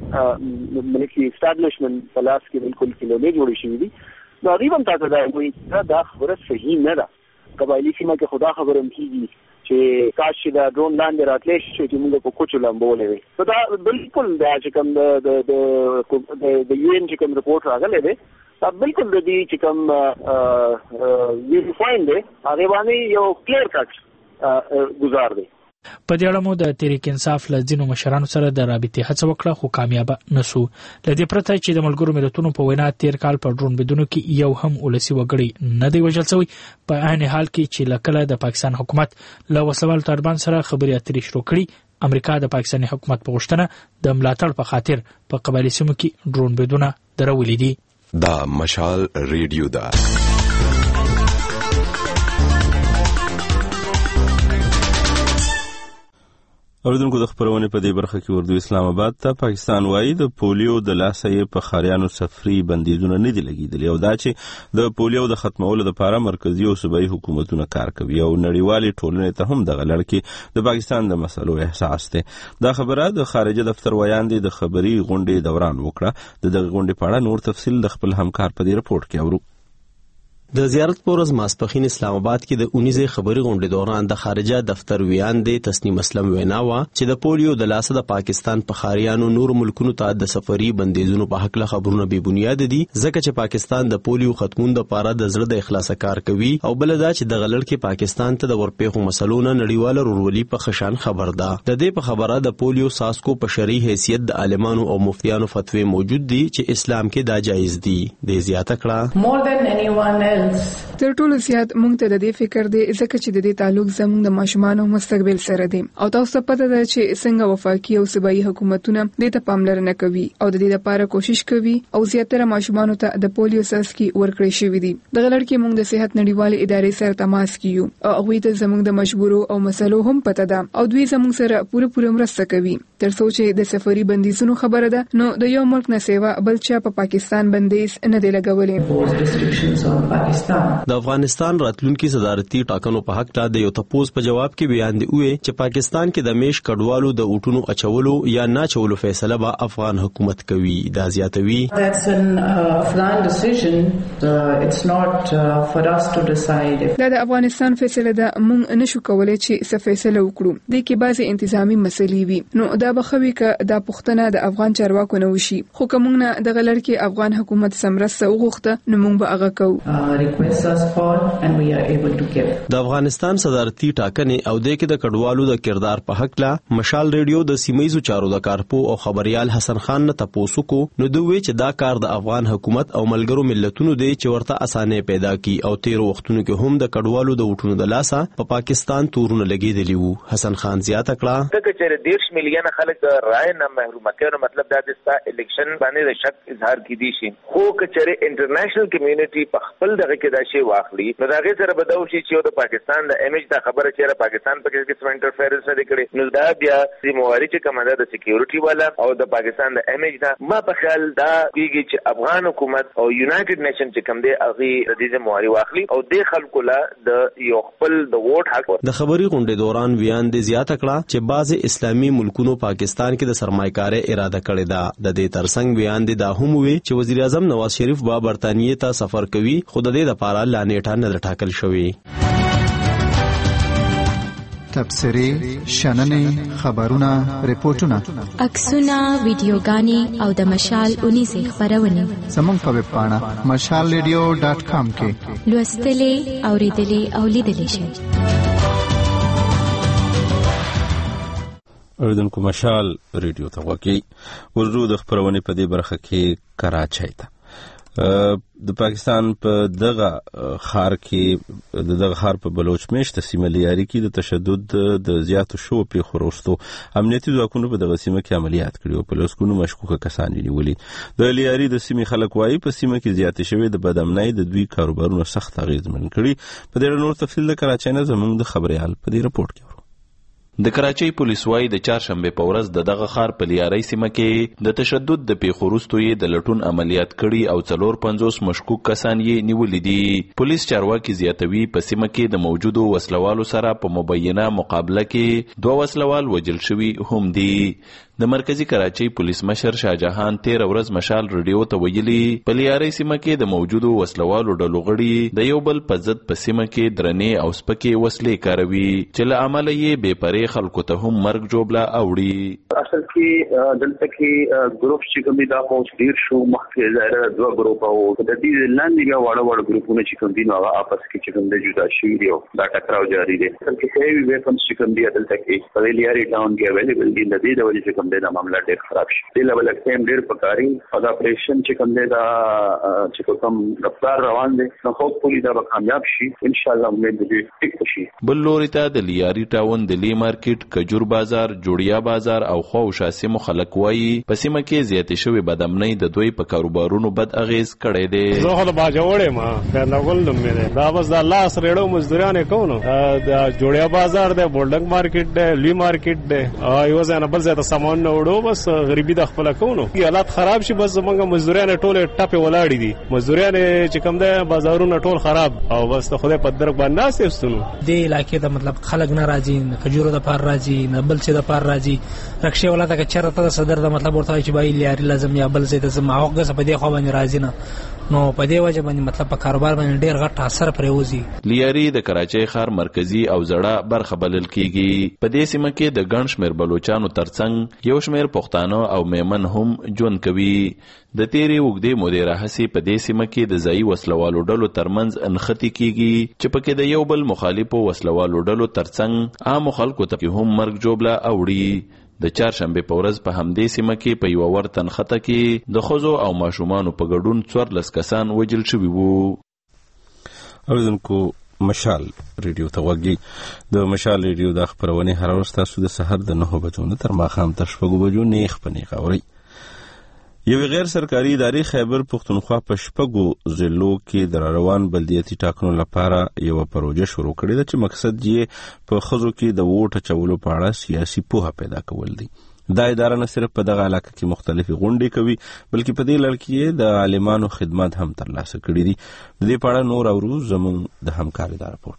[SPEAKER 9] د ملکي اسټابلیشمنټ په لاس کې بالکل کلونې جوړې شوي دي نو هغوی هم تاته دا وایي چې دا خبره صحیح نه ده قبایلی سیمه کې خدا خبرم کیږي چې کاش چې دا ډرون لاندې راتلی شي چې موږ په کوچو لامبولې وي. نو دا بالکل دا چې کوم د د یو ان چې کوم رپورټ راغلی دی دا بالکل د دې چې کوم ویو فاین دی هغه باندې یو کلیر کټ گزار دی.
[SPEAKER 18] په دې اړه مو د تحریک انصاف له ځینو مشرانو سره د رابطې هڅه وکړه خو کامیابه نسو. له دې پرته چې د ملګرو ملتونو په وینا تیر کال په ډرون بدونو کې یو هم ولسی وګړي نه دی وژل شوی، په عین حال کې چې لکه د پاکستان حکومت له وسلوال طالبان سره خبرې اترې شروع کړي، امریکا د پاکستاني حکومت په غوښتنه د ملاتړ په خاطر په قبایلي سیمو کې ډرون بدونه درولې دي.
[SPEAKER 20] دا مشال ریډیو دا
[SPEAKER 1] اوریدونکو د خبرونه په دې برخه کې اردو اسلام آباد ته پاکستان وایي د پولیو د لاسه په خاریانو سفري بندیزونه نه دي لګیدلي او دا چې د پولیو د ختمولو لپاره مرکزی او صوبایي حکومتونه کار کوي او نړیوالې ټولنې ته هم دغه لړ کې د پاکستان د مسلو احساس دی. دا خبره د خارجه دفتر ویاندې د خبري غونډې دوران وکړه. د دغه غونډې په اړه نور تفصیل د خپل همکار په دې رپورت کې اورو.
[SPEAKER 21] د زیارت پورز ماسپخین اسلام آباد کې د اونیزه خبري غونډې دوران د خارجه دفتر ویاندې تسنیم اسلم وینا وا چې د پولیو د لاسه د پاکستان په خاریانو نور ملکونو ته د سفري بندیزونو په حق له خبرونه به بنیاد دي، ځکه چې پاکستان د پولیو ختمون د پاره د زړه د اخلاص کار کوي او بل دا چې د غلړ کې پاکستان ته د ورپېخو مسلونه نړیواله رورولي په خشان خبر ده. د دې په خبره د پولیو ساسکو په شرعي حیثیت د عالمانو او مفتیانو فتوی موجود دي چې اسلام کې دا جایز دي. د زیاته کړه
[SPEAKER 22] تر ټولو زیات مونږ ته د دې فکر دی ځکه چې د دې تعلق زموږ د ماشومانو مستقبل سره دی او تاسو ته پته ده چې څنګه وفاقي او صوبایي حکومتونه دې ته پاملرنه کوي او د دې لپاره کوشش کوي او زیاتره ماشومانو ته د پولیو ساسکي ورکړی شوی دی. دغه لړ کې مونږ د صحت نړیوالې ادارې سره تماس کیو او هغه ته زموږ د مشورو او مسلو هم پته ده او دوی زموږ سره پوره پوره مرسته کوي تر څو چې د سفري بندیزونو خبره ده نو د یو ملک نه سیوا بل چا په پاکستان بندیز نه دی لګولې.
[SPEAKER 21] د افغانستان راتلونکي صدارتي ټاکنو په حق لا د یو تپوس په جواب کې بیان دی وی چې پاکستان کې د میش کډوالو د اوټونو اچولو یا نه اچولو فیصله به افغان حکومت کوي. دا زیاتوي دا د افغانستان فیصله ده، موږ نشو کولای چې څه فیصله وکړو. د کې بعضي انتظامی مسلې وي نو دا به خوي ک د پښتنه د افغان چارواکو نه وشي، خو کوم نه د غلړ کې افغان حکومت سمرسته وغوښته نو موږ به هغه کوو. د افغانستان صدارتي ټاکنې او د کې د کډوالو د کردار په حق لا مشال ریډیو د سیمایي چارو د کارپو او خبريال حسن خان نه تاسو کو نو دوی چې دا کار د افغان حکومت او ملګرو ملتونو دی چې ورته اسانه پیدا کی او تیر وختونو کې هم د کډوالو د وټونو د لاسه په پا پاکستان تورونه لګیدلی وو. حسن خان زیاته کړه
[SPEAKER 23] ته چې دیش مليان خلک رائے نه محروم کړي، مطلب دا د الیکشن باندې شک اظهار کړي شي، خو کچره انټرنیشنل کمیونټي په خپل دغه کې دا شی واخلي نو دا غي سره بدو شي چې د پاکستان د امیج دا خبره چې پاکستان په کې څه انټرفیرنس نه کړي نو دا بیا د مواري چې کمانډر د سکیورټي والا او د پاکستان د امیج دا ما په خیال دا کیږي چې افغان حکومت او یونایټډ نیشن چې کوم دی هغه د دې مواري واخلي او د خلکو لا د یو خپل د ووټ حق.
[SPEAKER 21] د خبري غونډې دوران بیان دی زیاته کړه چې بعض اسلامي ملکونو پاکستان کې د سرمایکاري اراده کړې ده. د دې ترڅنګ بیان دی دا هم وی چې وزیر اعظم نواز شریف با برتانیې ته سفر کوي، خو د دې لپاره لا نیټه نه ټاکل شوی.
[SPEAKER 2] تبصرې، شننې، خبرونه، ریپورتونه،
[SPEAKER 24] عکسونه، ویډیوګانې او د مشال اونیزه خبرونه
[SPEAKER 2] زموږ په ویب پاڼه مشال ریډیو ډاټ کام کې
[SPEAKER 24] لوستلې، اوریدلې او لیدلې شئ.
[SPEAKER 1] اوریدونکو مشال ریډیو ته وګورئ. ورزو د خبرونه په دې برخه کې کراچۍ ته د پاکستان په دغه خار کې د دغه خار په بلوچ میشت سیمه لیاري کې د تشدد د زیاتو شو په خروستو امنیتي ځواکونو په دغه سیمه کې عملیات کړي او په لسګونو مشکوکه کسان نیولي. د لیاري د سیمې خلک وایي په سیمه کې زیاتې شوې د بدامنۍ د دوی کاروبارونو سخت اغیزمن کړي. په دې نور تفصیل د کراچۍ نه زموږ د خبريال په دې رپورت کې
[SPEAKER 25] د کراچۍ پولیس وايي د چهارشنبه په ورځ د دغه ښار په لیارۍ سیمه کې د تشدد د پیښو وروسته یې د لټون عملیات کړي او څلور پنځوس مشکوک کسان یې نیولي دي. پولیس چارواکي زیاتوي په سیمه کې د موجودو وسلوالو سره په مبینه مقابله کې دوه وسلوال وژل شوي هم دي. د مرکزی کراچۍ پولیس مشر شاهجهان تیر ورځ مشال رادیو ته ویلي په لیارۍ سیمه کې د موجودو وسلوالو ډلو غړي د یو بل په ضد په سیمه کې درنې او سپکې وسلې کاروي چې له امله یې بې پرې خلکو ته هم مرګ جوړه اوړي.
[SPEAKER 5] اصل کې دلته کې ګروپ چې کوم دا پوس ډیر شو مخکې ظاهر دوه ګروپ او د دې لاندې بیا وړ وړ ګروپونه چې کوم دي نو هغه آپس کې چې کوم د جدا شي دی او دا ټکراو جاری دی. اصل کې هیوی ویپنز چې کوم دی دلته کې په لیارۍ ټاون کې اویلیبل دي. د دې د وجې چې کوم دی دا معاملہ ډیر خراب شي. د لیول اکسیم ډیر پکاري او دا اپریشن چې کوم دی دا چې کوم رفتار روان دی نو خو پولیس دا کامیاب شي ان شاء الله. امید دې ټیک شي.
[SPEAKER 25] بل لوري ته د لیارۍ ټاون د لی مارکیټ، کجور بازار، جوړیا بازار او خو شاسمو خلک وایي په سیمه کې زیاتې شوې بدامنۍ د دوی په کاروبارونو بد اغیز کړی دی.
[SPEAKER 6] زه خو د باجوړې ما خیر نغول نوم مې دا بس د لاس ریړو مزدوران کوو. د جوړیا بازار دی، بولډنګ مارکیټ دی، لی مارکیټ دی، یو ځای نه بل ځای ته سامان نه وړو. بس غریبي د خپل کوو. حالات خراب شي بس زمونږ مزدوران ټول ټاپه ولاړې دي. مزدوران چې کوم دی بازارونه ټول خراب او بس ته خدای په درک باندې ناستېستونو.
[SPEAKER 10] د علاقې د مطلب خلک نه راځي، کجورو د پار راځي، نه بل څه د پار راځي. رکشې ولاته که چرته د صدر د مطلب ورته چې بای لیاري لازم یا بل څه د زماوغه په دې خو باندې راځي نه. نو په دې وجه باندې مطلب په کاروبار باندې ډیر غټ اثر پرې وځي.
[SPEAKER 25] لیاري د کراچۍ ښار مرکزی او زړه برخه بلل کیږي. په دې سیمه کې د ګڼ شمېر بلوچستانو ترڅنګ یو شمېر پښتانه او میمن هم ژوند کوي. د تیرې وګړي مودې راهسي په دې سیمه کې د ځای وسلوالو ډلو ترمنځ انختی کیږي چې پکې د یو بل مخالفو وسلوالو ډلو ترڅنګ عام خلکو ته هم مرګ جوړه اوړي. د چهارشنبه په ورځ په همدې سیمه کې په یو ور تنخته کې د ښځو او ماشومانو په ګډون څوارلس کسان وژل شوي وو.
[SPEAKER 1] اوریدونکو مشال ریډیو ته غوږی د مشال ریډیو د خبرونه هر ورځ تاسو د سحر د نهو بجو نه تر ماښام تر شپږو بجو نیخ په نیخ اوري. یو غیر سرکاري ادارې خیبر پښتونخوا په شپږو ضلعو کې د روان بلدیاتي ټاکنو لپاره یو پروژه شروع کړې ده چې مقصد یې په ښځو کې د ووټ اچولو په اړه سیاسي پوهه پیدا کول دي. دا اداره نه صرف په دغه علاقه کې مختلفې غونډې کوي بلکې په دې لړ کې د عالمانو خدمات هم ترلاسه کړي دي. د دې په اړه نور اورو زموږ د همکار اداره رپورټ.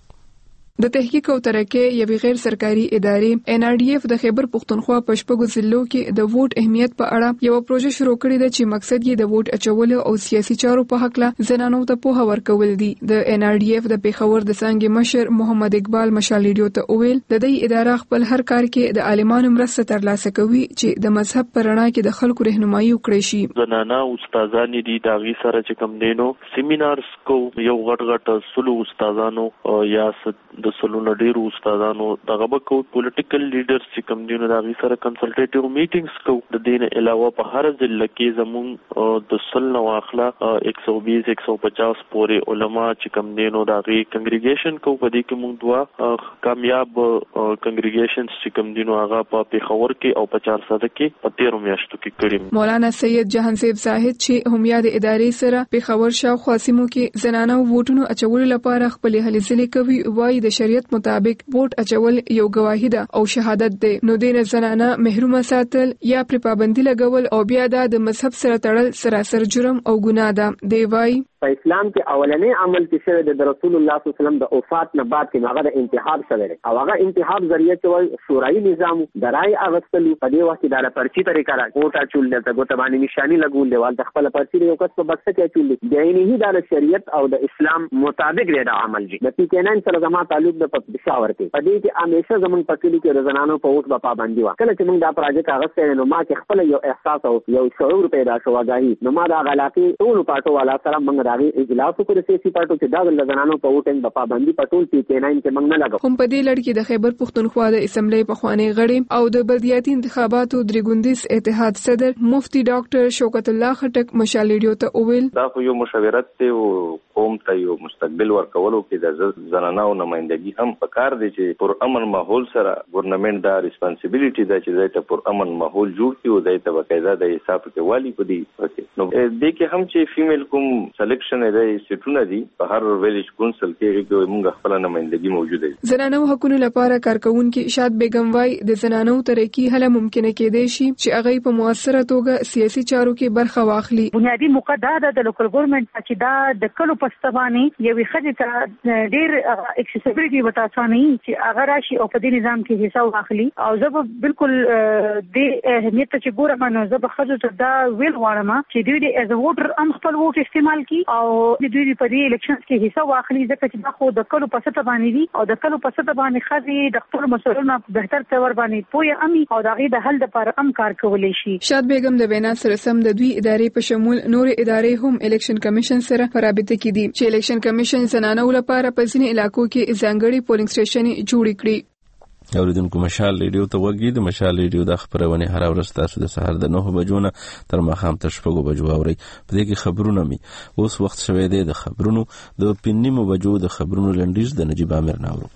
[SPEAKER 22] د تحقیق او ترقې یوې غیر سرکاري ادارې ان آر ډي اف د خیبر پښتونخوا په شپږو ضلعو کې د ووټ اهمیت په اړه یو پروژه شروع کړې ده چې مقصد یې د ووټ اچولو او سیاسي چارو په حق له زنانو ته پوهه ورکول دي. د ان آر ډي اف د پیښور د څنګه مشر محمد اقبال مشال ریډیو ته وویل د دې اداره خپل هر کار کې د عالمانو مرسته ترلاسه کوي چې د مذهب پر رڼا کې د خلکو رهنمایي وکړي شي.
[SPEAKER 11] زنانه استادان دي دا غي سره چې کوم دینو سیمینارز کو یو غټ غټ سلو استادانو یا د سلو ډیرو استادانو دغه به کو پولیټیکل لیډرز چې کوم دي نو دا غي سره کنسلټیټیو میټینګز کو. د دین علاوه په هر ضلع کې زمون د سل نو اخلا ایک سو بیس ایک سو پچاس پورې علما چې کوم دي نو دا غي کنګریګیشن کو. په دې کې موږ دوا کامیاب کنګریګیشنز چې کوم دي نو هغه په پیښور کې او په چارسده کې په تیرو میاشتو کې کړی.
[SPEAKER 22] مولانا سید جهانزیب زاهد چې هم یاد ادارې سره پیښور شاوخوا سیمو کې زنانو ووټونو اچولو لپاره خپل هلې ځلې کوي وایي د شریعت مطابق ووټ اچول یو گواهی ده او شهادت ده. نو دین زنانه محرومه ساتل یا پر پابندي لګول او بیا د مذهب سره تړل سراسر جرم او ګناه ده. دی وایي
[SPEAKER 12] په اسلام کې اولنې عمل چې شوی د رسول الله صلی الله علیه وسلم د وفات نه بعد کې هغه د انتخاب شوی دی او هغه انتخاب ذریعہ چې شورایي نظام د رای اغستلو په دې وخت د پرچی طریقه را ووټ اچول د ګوته باندې نشانی لګول دی ول د خپل پرچی یو کس په بکسه کې اچول دی دیني د شریعت او د اسلام مطابق دی دا عمل دی. د پی کې نن سره زموږ تعلق د پښاور کې په دې کې همیشه زموږ په کلی کې زنانو په ووټ په پابندي و. کله چې موږ دا پروژه اغسته نو ما کې خپل یو احساس او یو شعور پیدا شو غاهي نو ما دا غلاقي ټول پټو والا سره موږ راغی اجلاس د سیاسي پارټو چې دا د زنانو په ووټنګ په پابندي پټول کې کیناین کې موږ نه لګو.
[SPEAKER 22] هم په دې لړ کې د خیبر پښتونخوا د اسمبلی په خوانی غړي او د بلدیاتي انتخاباتو درګوندیز اتحاد صدر مفتی ډاکټر شوکت الله خټک مشال ریډیو ته وویل
[SPEAKER 8] دا خو یو مشاورت ته قوم ته یو مستقبل ورکولو کې د زنانو نمائندګي هم پکار دي چې پر امن ماحول سره ګورنمنت دا ریسپانسیبিলিټي ده چې دایته پر امن ماحول جوړ کړي او دایته باقاعده د حساب کې والی پدې پکې نو د کې هم چې فیمیل کوم سلیکشن دی سټونه دي په هر ویلیج کونسل کې کې موږ خپل نمائندګي موجوده دي.
[SPEAKER 22] زنانو حقوقو لپاره کارکونکو شاد بیگم وای د زنانو ترقی هله ممکنه کېدای شي چې هغه په موثره توګه سیاسي چارو کې برخه واخلي.
[SPEAKER 26] بنیادی موقع دا د لوکل ګورنمنت چې دا د کلو
[SPEAKER 3] پسته باندې یوې ښځې ته ډېر اکسیسیبিলিټي وتا اسانه چې هغه راشي او په دې نظام کې حصہ واخلي. او زه به بالکل د اهمیت چې ګورم نو زه به ښځو ته دا ویل غواړم چې دوی د ایز ا ووټر هم خپل ووټ استعمال کړي او دوی په دې الیکشنز کې حصہ واخلي، ځکه چې دا خو د کلو په سطح باندې دي او د کلو په سطح باندې ښځې د خپلو مسؤلینو په بهتر تور باندې پوهه امي او د هغې د حل لپاره هم کار کولی شي.
[SPEAKER 22] شاد بیگم د وینا سره سم د دوی ادارې په شمول نور ادارې هم الیکشن کمیشن سره په رابطه کې دي چې الیکشن کمیشن زنانو لپاره په ځینې علاقو کې ځانګړي پولینګ سټیشن جوړ کړي.
[SPEAKER 1] اوریدونکو مشال ریډیو ته وګورئ. د مشال ریډیو د خبرونه هر ورځ تاسو د سهار د نهه بجو نه تر ماښام تر شپږو بجو اورئ. په دې کې خبرونه می اوس وخت شوی دی د خبرونو د پنځمو بجو د خبرونو لنډیز د نجیب عامر ناورو.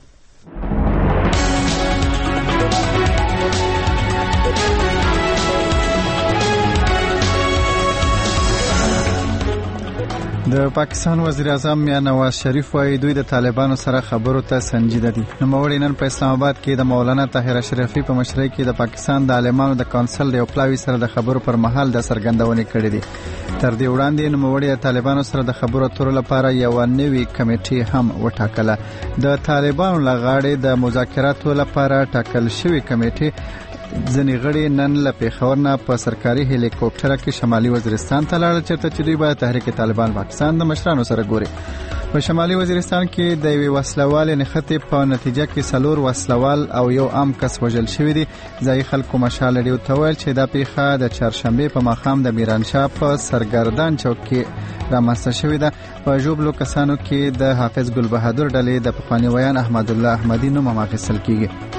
[SPEAKER 2] د پاکستان وزیر اعظم میاں نواز شریف وايي دوی د طالبانو سره خبرو ته سنجیده دي. نوموړي نن په اسلام آباد کې د مولانا طاهر اشرفي په مشرۍ کې د پاکستان د عالمانو د کونسل د پلاوي سره د خبرو پر مهال د سرګندونې کړې دي. تر دې وړاندې نوموړي د طالبانو سره د خبرو اترو لپاره یو نوې کمیټه هم وټاکله. د طالبانو لغاړې د مذاکراتو لپاره ټاکل شوې کمیټه ځنې غړي نن له پیښور نه په سرکاري هلیکوپټر کې شمالي وزیرستان ته لاړل چې چې دوی به تحریک طالبان پاکستان د مشرانو سره ګوري. په شمالي وزیرستان کې د یوې وسلوال نښتې په نتیجه کې څلور وسلوال او یو عام کس وژل شوی دی. ځایي خلکو مشال ریډیو ته ویل چې دا پیښه د چهارشنبه په ماښام د میرانشاه په سرګردان چوک کې رامنځته شوې ده. په ژوبلو کسانو کې د حافظ ګل بهادر ډلې د پخواني ویان احمد الله احمدي نوم هم اخیستل کیږي.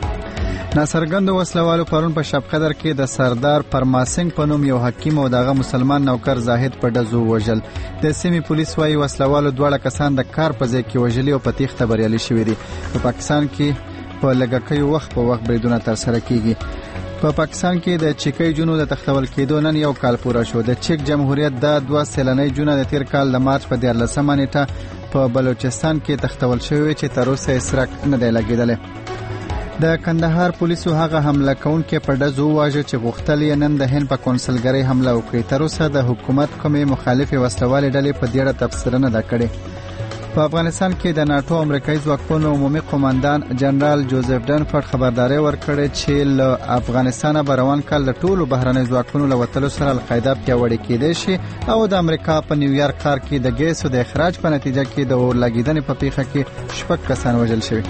[SPEAKER 2] ناصرګند وسلوالو پرون په شب قدر کې د سردار پرماسنګ په نوم یو حکیم او دغه مسلمان نوکر زاهد په ډزو وژل. د سیمې پولیس وايي وسلوالو دواړه کسان د کار په ځای کې وژلي او په تیښته بریالي شوي دي. په پاکستان کې په لږکیو وخت په وخت بریدونه ترسره کیږي. په پاکستان کې د چیکي جنو د تختول کېدو نن یو کال پوره شو. د چیک جمهوریت د دوه سلنۍ جنو د تیر کال د مارچ په دیارلسمه نیټه په بلوچستان کې تختول شوی چې تر اوسه اسراک نه دی لګیدلی. د کندهار پولیسو هغه حمله کوونکي په ډزو واژه چې غوښتل یې نن د هند په کونسلګرۍ حمله وکړي. تر اوسه د حکومت کومې مخالفې وسلوالې ډلې په دې اړه تبصره نه ده کړې. په افغانستان کې د ناتو امریکایي ځواکونو عمومي قوماندان جنرال جوزف ډنفورد خبرداري ورکړې چې له افغانستانه به روان کال د ټولو بهرنۍ ځواکونو له وتلو سره القاعده پیاوړې کېدای شي او د امریکا په نیویارک ښار کې د ګیسو د اخراج په نتیجه کې د اورلګیدنې په پیښه کې شپږ کسان وژل شوي.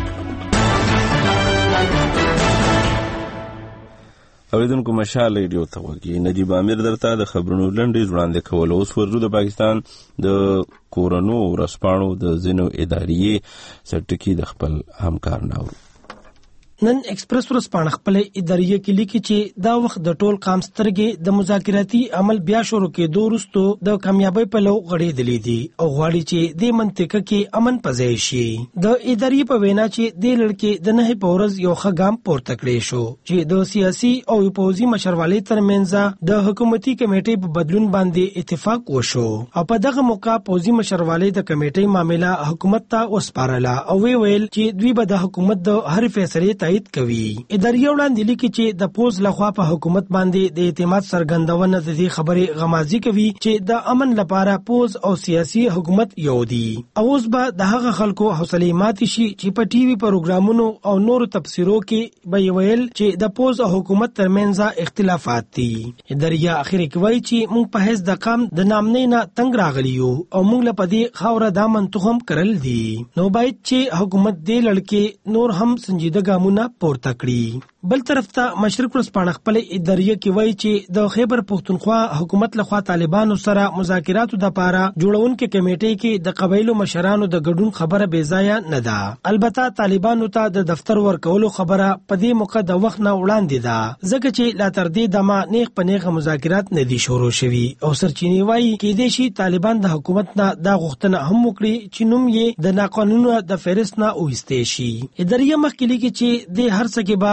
[SPEAKER 1] اوریدونکو مشال ریډیو ته وګورئ. نجیب عامر درته د خبرونو لنډیز وړاندې کول. اوس ورځو د پاکستان د کورونو ورسپانو د ځینو ادارې سرټکی د خپل همکار ناورو.
[SPEAKER 14] نن ایکسپریس ورسپانه خپل ادارې کې لیکي چې دا وخت د ټول قام سترګې د مذاکراتي عمل بیا شروع کېدو وروسته د کامیابی په لور غړېدلې دي او غواړي چې د منطقه کې امن پځای شي. د ادارې په وینا چې د لړکې د نه په ورځ یو ښه ګام پورته کړی شو چې د سیاسي او پوځي مشروالۍ ترمنځ د حکومتي کمیټې په بدلون باندې اتفاق وشو او په دغه موقع پوځي مشروالۍ د کمیټې معاملې حکومت ته وسپارله او وی ویل چې دوی به د حکومت د هر فیصلې تایید کوي. ادارې وړاندې لیکي چې د پوز لخوا په حکومت باندې د اعتماد څرګندونه د دې خبرې غمازي کوي چې د امن لپاره پوز او سیاسي حکومت یو دي. اوس به د هغه خلکو حوصله ماتي شي چې په ټي وي پروګرامونو او نورو تفسیرو کې به ویل چې د پوز او حکومت ترمنځ اختلافات دي. ادارې اخر کې وایي چې موږ په هیڅ د قام د نامنې نه تنگ راغلی یو او موږ له پدې خاوره د منتخم کړل دي. نو باید چې حکومت دې لړکې نور هم سنجیده ګامونه پورته کړي. بل طرف ته مشرق ورسپانه خپل ادارې کې وایي چې د خیبر پختونخوا حکومت لخوا طالبانو سره مذاکراتو د پاره جوړونکو کمیټې کې د قبایلو مشرانو د ګډون خبره بې ځای نه ده. البته طالبانو ته د دفتر ورکولو خبره په دې موقع د وخت نه وړاندې ده ځکه چې لا تر دې دمه نیغ په نیغ مذاکرات نه دي شروع شوي او سرچینی وایي کې د شي طالبان د حکومت نه د غوښتنه هم وکړي چې نوم یې د ناقانونه د فهرست نه اوستې شي. ادارې مخکې لیکي چې د هر څه کې به لا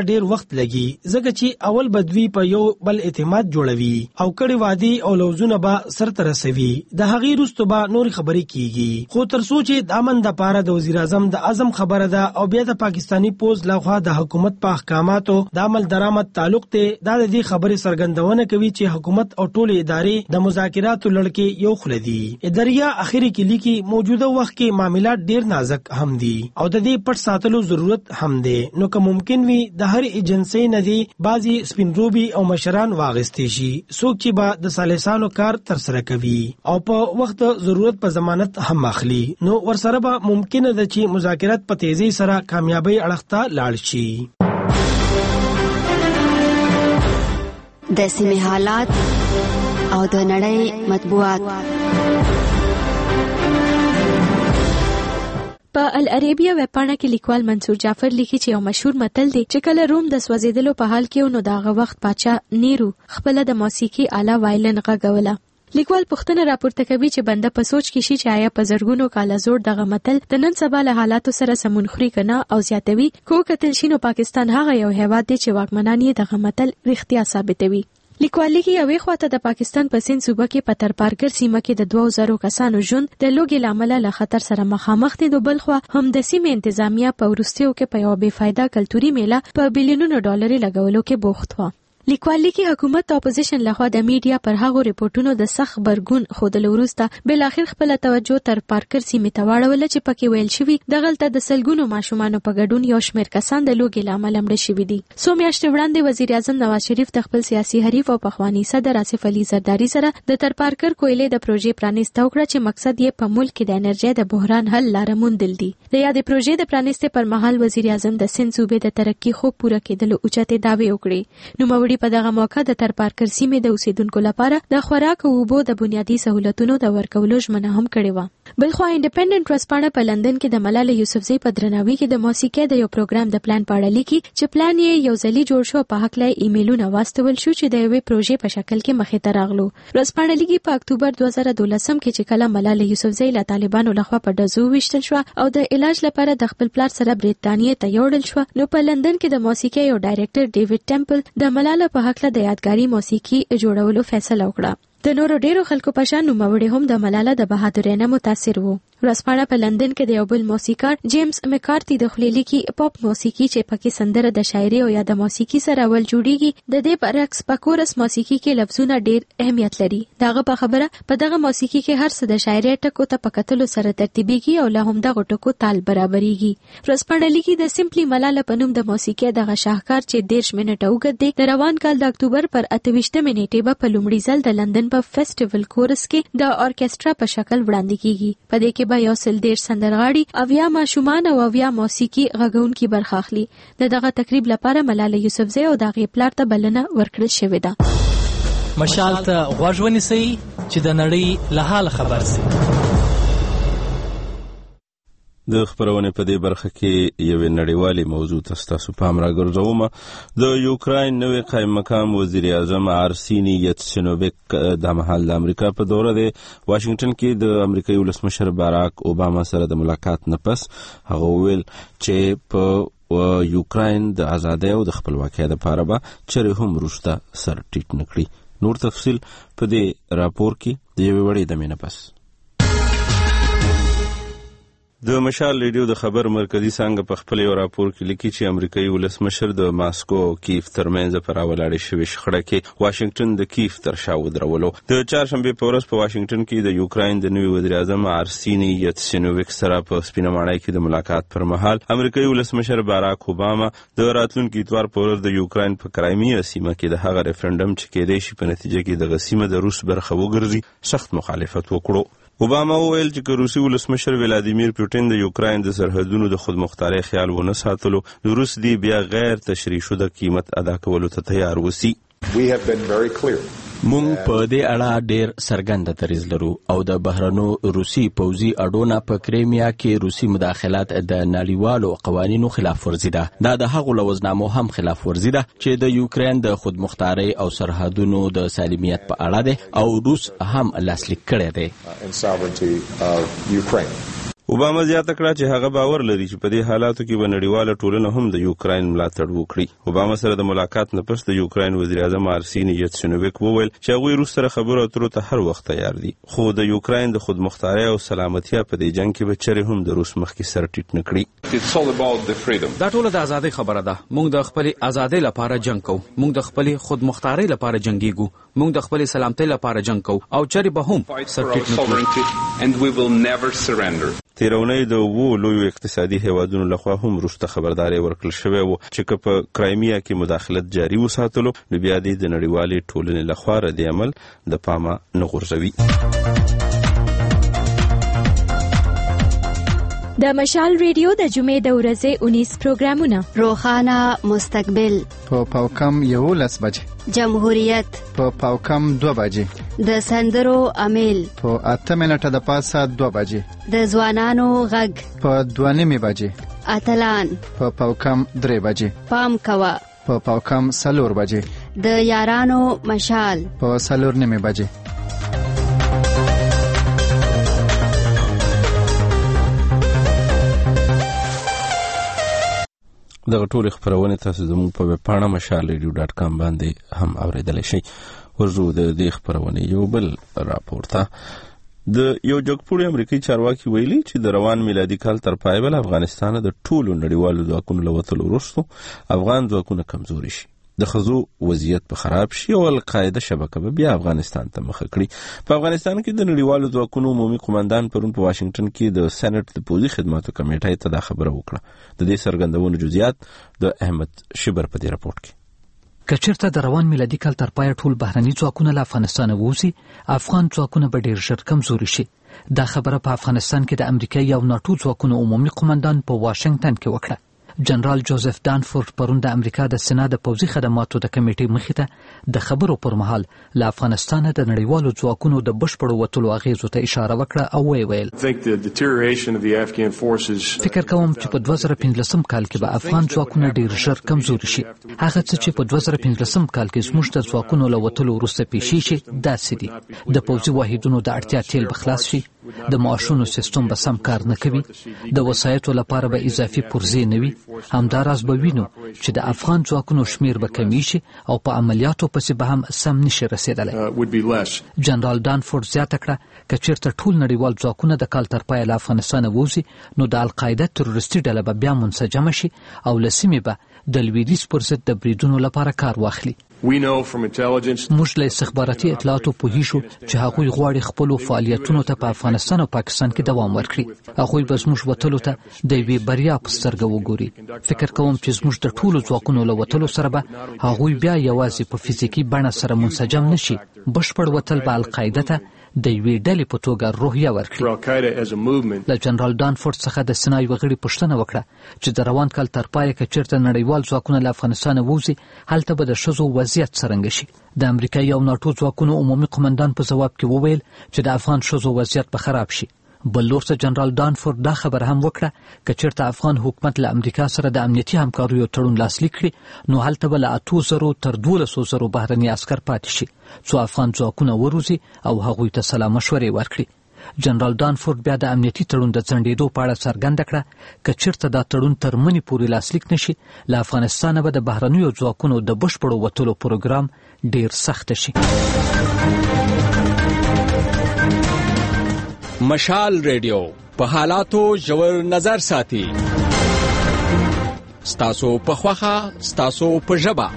[SPEAKER 14] ډیر وخت لګي ځکه چې اول بدوی په یو بل اعتماد جوړوي او کړي وادي او لوزونه به سرته رسوي د هغې وروسته به نور خبرې کیږي خو تر څو چې د امن دپاره د وزیر اعظم د عزم خبره ده او بیا د پاکستانی پوز لخوا د حکومت په احکاماتو د عمل درآمد تعلق ته دا د دې خبرې څرګندونه کوي چې حکومت او ټول ادارې د مذاکراتو لړکې یو خله دي اداریا اخري کې لیکي موجوده وخت کې معاملات ډیر نازک هم دي او د دې پټ ساتلو ضرورت هم دی نو که ممکن وي د هر ایجنسی نه دي بعضی سپینروبي او مشران واغستې شي څوک چې به د سالسانو کار ترسره کوي او په وخت ضرورت په ضمانت هم اخلي نو ورسره به ممکن ده چې مذاکرات په تیزی سره کامیابی اړخ ته لاړ شي
[SPEAKER 4] د سیمې حالات او د نړۍ مطبوعات.
[SPEAKER 24] په العربیه ویبپاڼه کې لیکوال منصور جعفر لیکي چې یو مشهور متل دی چې کله روم د سوځیدلو په حال کې نو دغه وخت پاچا نیرو خپل د موسیقي آله وایلن غږوله. لیکوال پوښتنه راپورته کوي چې بنده په سوچ کې شي چې آیا په زرګونو کاله زوړ دغه متل د نن سبا له حالاتو سره سمون خوري کنه او زیاتوي کو کتل شي نو پاکستان هغه یو هیواد دی چې واکمنان یې دغه متل رښتیا ثابتوي. لیکوال لیکي یوې خواته د پاکستان په سیند صوبه کې په ترپارګر سیمه کې د دوه زرو کسانو ژوند د لوګي لامل له خطر سره مخامخ دي د بل خوا هم د سیمې انتظامیه په ورستیو کې په یو بې فایده کلتوري میله په بلیونونو ډالر لګولو کې بوخت و. لیکوال لیکي حکومت او اپوزیشن لخوا د میډیا پر هغو ریپورتونو د سخت برګون خودل وروسته بل اخر خپل توجه تر پارکر سیمې ته واړول چې پکې ویل شوی دغلته د سلګونو ماشومانو په ګډون یو شمېر کسان د لوګي لامل مړه شوي دي. څو میاشتې وړاندې وزیر اعظم نواز شریف د خپل سیاسي حریف او پخوانی صدر آصف علي زرداری سره د تر پارکر کویلې د پروژې پرانیسته وکړه چې مقصد یې په ملک کې د انرژي د بحران حل لاره موندل دي. د یادې پروژې د پرانیسته پر مهال وزیر اعظم د سند صوبې د ترقی خو پوره کېدلو اوچته دعوی وکړي. نو موري په دغه موقع د تر پارکر سیمې د اوسیدونکو لپاره د خوراک او اوبو د بنیادی سہولتونو د ورکولو ژمنه هم کړې و. بلخو انډیپندنت ورځپاڼه په لندن کې د ملاله یوسفزۍ په درناوي کې د موسیقۍ د یو پروګرام د پلان په اړه لیکي چې پلان یې یو ځلي جوړ شو په هکله ایمیلونه واستول شو چې د یوې پروژې په شکل کې مخې ته راغلو. ورځپاڼه لیکي په اکتوبر دوه زره دولسم کې چې کله ملاله یوسفزۍ له طالبانو لخوا په ډزو وشتل شو او د علاج لپاره د خپل پلار سره بریتانیې ته یوړل شو نو په لندن کې د موسیقۍ یو ډایریکټر ډیوډ ټمپل د ملاله په هکله د یادګاري موسیقي جوړولو فیصله وکړه. د نورو ډیرو خلکو په شان نوموړي هم د ملاله د بهادرۍ نه متاثر وو. ورځپاڼه په لندن کې د یو بل موسیقار جیمز مکارتي د خلیلی کې پاپ موسیقي چې پکې سندره د شاعري او یا د موسیقي سره ول جوړیږي د دې برعکس په کورس موسیقي کې لفظونه ډیر اهمیت لري. دغه په خبره په دغه موسیقي کې هر څه د شاعري ټکو ته په کتلو سره ترتیبيږي او له هم دغه ټکو تال برابرېږي. ورځپاڼه لیکي د سیمپلی ملاله په نوم د موسیقي دغه شاهکار چې ډیرش منټه وګد دی د روان کال د اکتوبر پر اتهویشتمه نیټه په لومړي ځل د لندن په فیسټیوال کورس کې د اورکسترا په شکل وړاندې کیږي. په دې کې به یو سل ډیر سندرغاړي اویا ماشومان او اویا موسیقي غږونکي برخه اخلي. د دغه تقریب لپاره ملاله یوسفزۍ او دغه پلار ته بلنه ورکړل شوې ده.
[SPEAKER 18] مشال ته غوږ ونیسئ چې د نړۍ له حال خبر شئ.
[SPEAKER 1] د خبرونه په دې برخه کې یو نړیوالي موضوع تاسو پام راګرځوم. د یوکراین نوې قائم مقام وزیر اعظم ارسینی یتسنوویک د مهال د امریکا په دوره د واشنگټن کې د امریکایي ولسمشر باراک اوباما سره د ملاقات نه پس هغه ویل چې په یوکراین د ازادۍ او د خپلواکۍ لپاره به چیرې هم روسته سر ټیټ نکړي. نور تفصیل په دې راپور کې د یوې وړې دمې نه پس. د مشال ریډیو د خبر مرکزی څنګه په خپل یو راپور کې لیکي چې امریکایي ولسمشر د ماسکو او کیف ترمنځ پر راولاړې شوې شخړه کې واشنگټن د کیف تر شا ودرولو. د چهارشنبه په ورځ په واشنگټن کې د یوکراین د نوي وزیر اعظم ارسینی یتسنوویک سره په سپینه ماڼۍ کې د ملاقات پر مهال امریکایي ولسمشر باراک اوباما د راتلونکي اتوار په ورځ د یوکراین په کرایمیا سیمه کې د هغه ریفرندم چې کېدای شي په نتیجه کې د سیمه د روس برخه وګرځي سخت مخالفت وکړو. اوباما وویل چې که روسي ولسمشر ولادیمیر پوټین د یوکراین د سرحدونو د خودمختارۍ خیال ونه ساتلو نو روس دی بیا غیر تشریح شده قیمت ادا کولو ته تیار وسی.
[SPEAKER 21] مونږ په دې اړه ډېر څرګند دریځ لرو او د بهرنو روسي پوځي اډونه په کریمیا کې روسي مداخلات د نړیوالو قوانینو خلاف ورزي ده. دا د هغو لوزنامو هم خلاف ورزي ده چې د یوکراین د خودمختارۍ او سرحدونو د سالمیت په اړه ده او روس هم لاسلیک کړی دی.
[SPEAKER 1] اوباما زیاته کړه چې هغه باور لري چې په دې حالاتو کې به نړیواله ټولنه هم د یوکراین ملاتړ وکړي. اوباما سره د ملاقات نه پس د یوکراین وزیر اعظم ارسینی یتسنویک وویل چې هغوی روس سره خبرو اترو ته هر وخت تیار دي، خو د یوکراین د خودمختارۍ او سلامتیا په دې جنگ کې به چرې هم د روس مخکې سر ټیټ نه کړي.
[SPEAKER 7] دا ټوله د ازادۍ خبره ده. موږ د خپل ازادۍ لپاره جنگ کوو، موږ د خپل خودمختارۍ لپاره جنگیږو، موږ د خپل سلامتۍ لپاره جنگ کوو او چرې به هم سر ټیټ نه کړو.
[SPEAKER 1] تیرونی د اوو لویو اقتصادي هیوادونو لخوا هم روس ته خبرداری ورکړل شوی و چې که په کرایمیا کې مداخلت جاري وساتلو نو بیا دې د نړیوالې ټولنې لخوا رد عمل د پامه نه غورځوي.
[SPEAKER 24] د مشال ریډیو د جمعې د ورځې اونیس پروګرامونه:
[SPEAKER 4] روخانه مستقبل
[SPEAKER 2] په پاوکم یولس بجې،
[SPEAKER 4] جمهوریت
[SPEAKER 2] په پاوکم دو بجې،
[SPEAKER 4] د سندرو امیل
[SPEAKER 2] په اته منټه د پاسه دو بجې،
[SPEAKER 4] د ځوانانو غږ
[SPEAKER 2] په دوه نیمې بجې،
[SPEAKER 4] اتلان
[SPEAKER 2] په پاوکم درې بجې،
[SPEAKER 4] پام کوه
[SPEAKER 2] په پاوکم څلور بجې،
[SPEAKER 4] د یارانو مشال
[SPEAKER 2] په څلور نیمې بجې.
[SPEAKER 1] دغه ټولې خپرونې تاسو زموږ په ویبپاڼه مشال ریډیو ډاټ کام باندې هم اورېدلی شئ. ورځو د دې خپرونې یو بل راپور ته. د یو جګپوړي امریکایي چارواکي ویلي چې د روان میلادي کال تر پایه به له افغانستانه د ټولو نړیوالو ځواکونو له وتلو وروسته افغان ځواکونه کمزوري شي، د ښځو وضعیت به خراب شي او القاعده شبکه به بیا افغانستان ته مخه کړي. په افغانستان کې د نړیوالو ځواکونو عمومي قومندان پرون په واشنگټن کې د سېنات د پوځي خدماتو کمیټې ته دا خبره وکړه. د دې څرګندونو جزئیات د احمد شبر په دې راپورټ کې.
[SPEAKER 13] کچرته د روان میلادي کال تر پایه ټول بهرني ځواکونه له افغانستانه ووځي، افغان ځواکونه به ډېر ژر کمزوري شي. دا خبره په افغانستان کې د امریکایي او ناټو ځواکونو عمومي قومندان په واشنگټن کې وکړه. جنرال جوزف دانفورد پرون د امریکا د سنا د پوځي خدماتو د کمیټې مخې ته د خبرو پر مهال له افغانستانه د نړیوالو ځواکونو د بشپړو وتلو اغېزو ته اشاره وکړه او ویې ویل: فکر کوم چې په دوه زره پنځلسم کال کې به افغان ځواکونه ډېر ژر کمزوري شي. هغه څه چې په دوه زره پنځلسم کال کې زموږ د ځواکونو له وتلو وروسته پیښې شي داسې دي: د پوځي واحدونو د اړتیا تیل به خلاص شي، د معاشونو سیستم به سم کار نه کوي، د وسایطو لپاره به اضافي پرزې نه وي. همداراز به وینو چې د افغان ځواکونو شمیر به کمی شي او په عملیاتو پسې به هم سم نشي رسېدلی. جنرال دانفورد زیاته کړه که چېرته ټول نړیوال ځواکونه د کال تر پایه له افغانستانه ووځي نو د القاعده تروریستي ډله به بیا منسجمه شي او له سیمې به د لویدیځ پر ضد د بریدونو لپاره کار واخلي. موږ له استخباراتي اطلاعاتو پوهیږو چې هغوی غواړي خپلو فعالیتونو ته په افغانستان او پاکستان کې دوام ورکړي. هغوی به زموږ وتلو ته د یوې بریا په سترګه وګوري. فکر کوم چې زموږ د ټولو ځواکونو له وتلو سره به هغوی بیا یوازې په فزیکي بڼه سره منسجم نشي، بشپړ وتل به القاعده ته د یوې ډلې په توګه روحیه ورکړي. له جنرال دانفورد څخه د سنا یوه غړي پوښتنه وکړه چې د روان کال تر پایه که چېرته نړیوال ځواکونه له افغانستانه ووځي هلته به د ښځو وضعیت څرنګه شي. د امریکایي او ناټو ځواکونو عمومي قومندان په ځواب کې وویل چې د افغان ښځو وضعیت به خراب شي. بل لور ته جنرال دانفورد دا خبر هم وکړه که چېرته افغان حکومت له امریکا سره د امنیتي همکاریو تړون لاسلیک کړي نو هلته به له اتو زرو تر دولسو زرو بهرني عسکر پاتې شي څو افغان ځواکونه وروځي او هغوی ته سلا مشورې ورکړي. جنرال دانفورد بیا د امنیتي تړون د ځنډېدو په اړه څرګنده کړه که چېرته دا تړون تر مني پورې لاسلیک نشي له افغانستانه به د بهرنیو ځواکونو د بشپړو وتلو پروګرام ډېر سخته شي.
[SPEAKER 15] مشال ریډیو په حالاتو ژور نظر ساتي. ستاسو په خوښه، ستاسو په ژبه.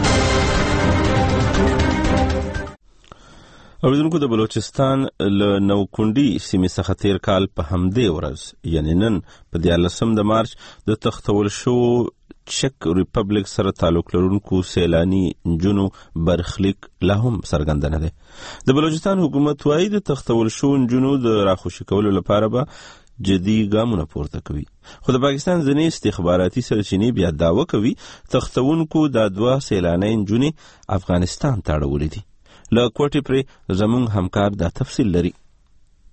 [SPEAKER 1] اوریدونکو، د بلوچستان له نوکونډي سیمې څخه تیر کال په همدې ورځ یعنې نن په دیارلسم د مارچ د تختول شوو چک ریپبلیک سره تعلق لرونکو سیلانی نجونو برخلیک لا هم څرګنده نه دی. د بلوچستان حکومت وايي د تختول شوو نجونو د راخوشي کولو لپاره به جدي ګامونه پورته کوي، خو د پاکستان ځینې استخباراتي سرچینې بیا دعوه کوي تختونکو دا دوه سیلانی نجونې افغانستان ته اړولې دي. له کوټې پرې زموږ همکار دا تفصیل لري.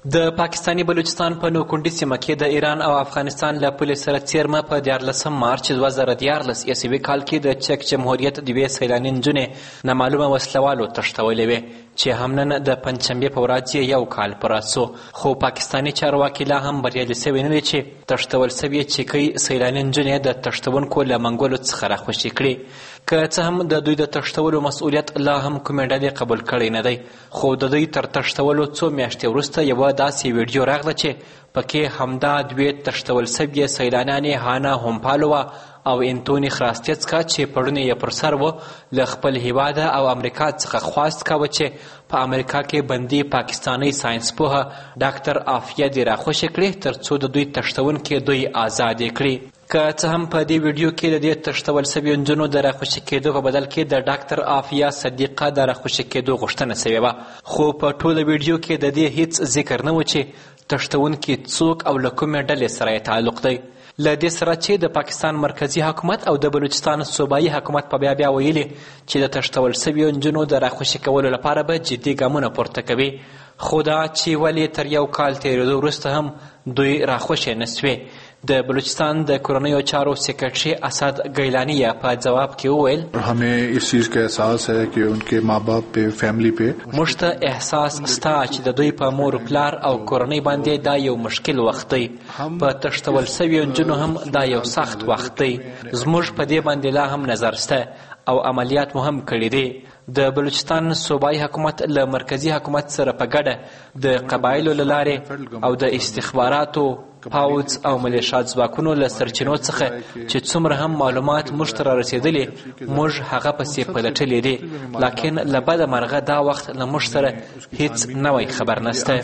[SPEAKER 9] د پاکستاني بلوچستان په نوکونډي سیمه کې د ایران او افغانستان له پولې سره څیرمه په دیارلسم مارچ دوه زره دیارلس عیسوي کال کې د چک جمهوریت د یوې سیلاني نجونې نامعلومه وسلوالو تښتولې وې چې هم نن د پنجشنبې په ورځ یې یو کال پوره سو، خو پاکستاني چارواکي لا هم بریالي سوي نه دي چې تښتول سوې چیکۍ سیلاني نجونې د تښتونکو له منګولو څخه راخوشي کړي. که څه هم د دوی د تښتولو مسؤلیت لا هم کومې ډلې قبول کړی نه دی، خو د دوی تر تښتولو څو میاشتې وروسته یوه داسې ویډیو راغله چې پکې همدا دوې تښتول سوې سیلانیانې هانا هومپالووا او انتوني خراستیڅکا چې پړونی یې پر سر و له خپل هیواده او امریکا څخه خواست کاوه چې په امریکا کې بندي پاکستاني ساینس پوهه ډاکټر عافیه دې راخوشي کړي تر څو د دوی تښتونکي دوی آزاد کړي. که څه هم په دې ویډیو کې د دې تښتول سوي نجونو د راخوشي کېدو په بدل کې د ډاکټر عافیه صدیقه د راخوشي کېدو غوښتنه سوې وه، خو په ټوله ویډیو کې د دې هیڅ ذکر نه و چې تښتونکي څوک او له کومې ډلې سره یې تعلق دی. له دې سره چې د پاکستان مرکزي حکومت او د بلوچستان صوبایي حکومت په بیا بیا ویلي چې د تښتول سوي نجونو د راخوشي کولو لپاره به جدي ګامونه پورته کوي، خو دا چې ولې تر یو کال تېرېدو وروسته هم دوی راخوشي نه سوې. د بلوچستان د کورنیو چارو سیکرټري اسد گیلانی په جواب کې وویل
[SPEAKER 16] हमें इस चीज का एहसास है कि उनके माँ बाप पे फैमिली पे
[SPEAKER 9] موږ ته احساس ستا چې د دوی په مور پلار او کورنۍ باندې دا یو مشکل وخت دی، په تښتول سوي نجونو هم دا یو سخت وخت دی. زموږ په دې باندې لا هم نظر شته او عملیات مو هم کړي دي. د بلوچستان صوبایي حکومت له مرکزي حکومت سره په ګډه د قبایلو له لارې او د استخباراتو پاوځ او ملیشات ځواکونو له سرچینو څخه چې څومره هم معلومات موږ ته رارسېدلي موږ هغه پسې پلټلي دي، لکن له بده مرغه دا وخت له موږ سره هیڅ نوی خبر نشته.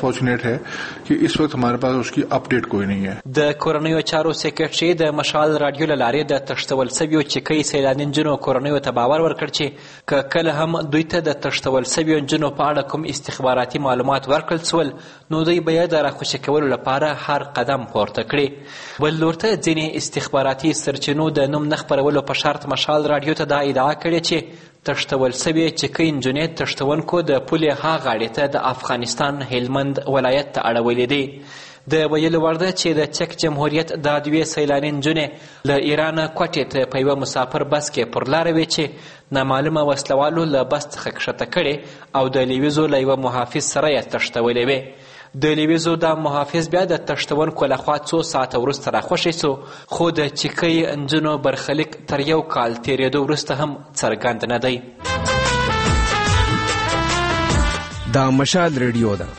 [SPEAKER 9] د کورنیو چارو سیکرټري د مشال راډیو له لارې د تښتول سویو چیکۍ سیلاني نجونو کورنیو ته باور ورکړ چې که کله هم دوی ته د تښتول سویو نجونو په اړه کوم استخباراتي معلومات ورکړل سول نو دوی به یې د راخوشي کولو لپاره هر قدم پورته کړي. بل لور ته ځینې استخباراتي سرچینو د نوم نه خپرولو په شرط مشال راډیو ته دا ادعا کړې چې تښتول سوې چیکۍ نجونې تښتونکو د پولې ها غاړې ته د افغانستان هلمند ولایت ته اړولې دي. د ویلو وړ ده چې د چک جمهوریت دا دوې سیلاني نجونې له ایرانه کوټې ته په یوه مسافر بس کې پر لاره وې چې نامعلومه وسلوالو له بس څخه کښته کړې او د لیویزو له یوه محافظ سره یې تښتولې وې. د لیویزو دا محافظ بیا د تښتونکو لخوا څو ساعته وروسته راخوشی سو، خو د چیکۍ نجونو برخلیک تر یو کال تېرېدو وروسته هم څرګند نه دی.
[SPEAKER 17] دا مشال ریډیو ده.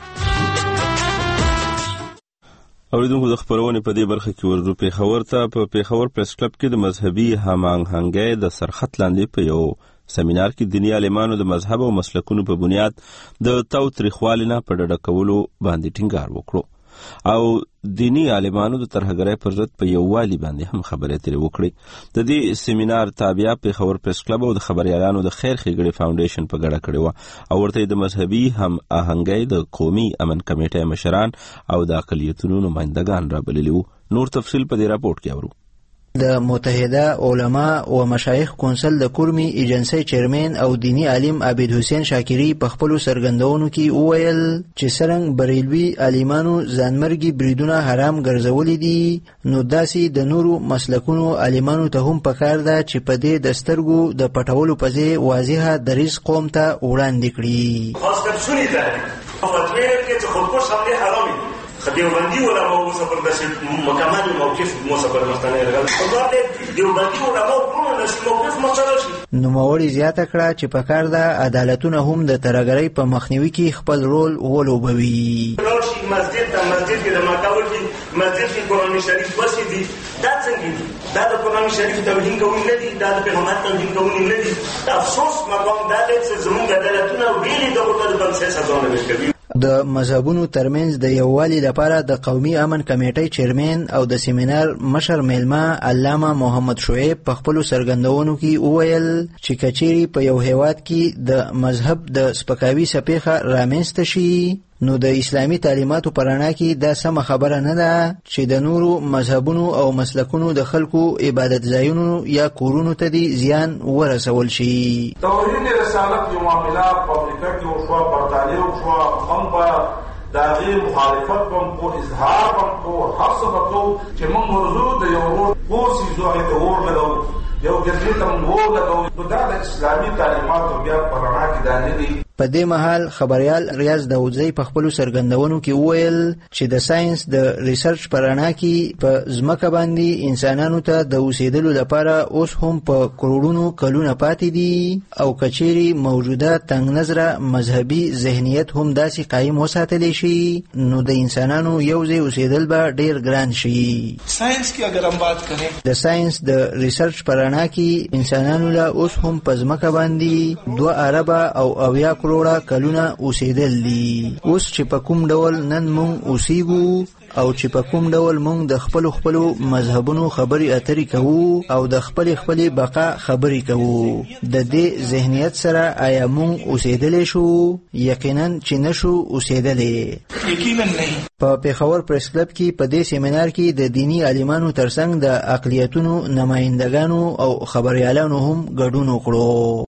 [SPEAKER 1] اوریدونکو د خبرونې په دې برخه کې ورځو پېښور ته په پېښور پریس کلب کې د مذهبي هماهنګۍ د سرخط لاندې په یو سیمینار کې دیني عالمانو د مذهب او مسلکونو په بنیاد د تاوتریخوالي نه په ډډه کولو باندې ټینګار وکړو او دیني عالمانو د ترهګرۍ پر ضد په یووالي باندې هم خبرې اترې وکړې. د دې سیمینار تابعه پېښور پریس کلب او د خبریالانو د خیر ښېګړې فاونډیشن په ګډه کړې وه او ورته د مذهبي هم آهنګۍ د قومي امن کمیټې مشران او د اقلیتونو نمایندګان رابللي وو. نور تفصیل په دې راپورټ کې اورو.
[SPEAKER 19] د متحده علما و مشایخ کونسل د کورمی ایجنسی چیرمن او دینی عالم عبید حسین شاکری په خپل سرګندونو کې وویل چې څنګه بریلوي عالمانو ځانمرګي بریدونه حرام ګرځولي دي نو داسې د نورو مسلکونو عالمانو ته هم پکار ده چې په دې د سترګو د پټولو په ځای واضحه دریځ قوم ته وړاندې کړي.
[SPEAKER 20] خاص کر سنی ده او فتوی کې چې خودکش حمله حرامي دیوبندی علماء مسافر داسې مکمل موقف مسافر مستنه لرل خو دیوبندی علماء کوم نشي موقف مسله شي.
[SPEAKER 19] نوموړي زیاته کړه چې په کار ده عدالتونه هم د ترهګرۍ په مخنیوي کې خپل رول ولوبوي.
[SPEAKER 20] راشي مسجد ته مسجد کې د ماکاوي مسجد کې قرآن شریف وسي دي دا څنګه دي دا د قرآن شریف توهین کوي نه دي دا د پیغمبر توهین کوي نه دي. افسوس مقام دا دی چې زموږ عدالتونه ویلي دغه د بنسټ سزا نه ورکوي.
[SPEAKER 19] د مذهبونو ترمنځ د یووالي لپاره د قومي امن کمیټې چیرمن او د سیمینار مشر میلمه علامه محمد شعیب په خپل سرګندونو کې وویل چې کچېری په یو هیواد کې د مذهب د سپکاوي سپېخه رامنځته شي نو د اسلامي تعلیماتو په رڼا کې دا سمه خبره نه ده چې د نورو مذهبونو او مسلکونو د خلکو عبادت ځایونو یا کورونو ته دی زیان ورسول شي.
[SPEAKER 26] توحید رسالت یو معامله په امریکا کې او شو برتانیې او شو هم په
[SPEAKER 5] دا غي مخالفت بم کو اظهار بم کو هر څه وکړو چې موږ ورزو د یو ور پوسی زوې ته ور لګو یو ګرځي ته ور لګو دا د اسلامي تعلیماتو بیا پرانا کې دانه دي.
[SPEAKER 19] په دې مهال خبريال ریاض داوودزی په خپل سرګندونو کې وویل چې د ساينس د ریسرچ پرانا کې په ځمکه باندې انسانانو ته د اوسېدلو لپاره اوس هم په کروڑونو کلونه پاتې دي او کچيري موجوده تنگ نظره مذهبي ذهنیت هم داسې قائم وساتل شي نو د انسانانو یو ځای اوسېدل به ډیر ګران شي.
[SPEAKER 5] ساينس کې اگر هم بات کړي
[SPEAKER 19] د ساينس د ریسرچ پرانا کې انسانانو له اوس هم په ځمکه باندې دوه اربه او اویا کروڑه کلونه اوسېدل دي. اوس چې په کوم ډول نن مونږ اوسېږو او چې په کوم ډول مونږ د خپل خپل مذهبونو خبري اترې کوو او د خپل خپل بقا خبري کوو د دې ذهنیت سره آیا مونږ اوسېدلې شو؟ یقینا چې نشو اوسېدلې.
[SPEAKER 5] یقینا نه.
[SPEAKER 19] په پیښور پریس کلب کې په دې سیمینار کې د دینی عالمانو ترڅنګ د اقلیتونو نمائندګانو او خبريالانو هم ګډون وکړو.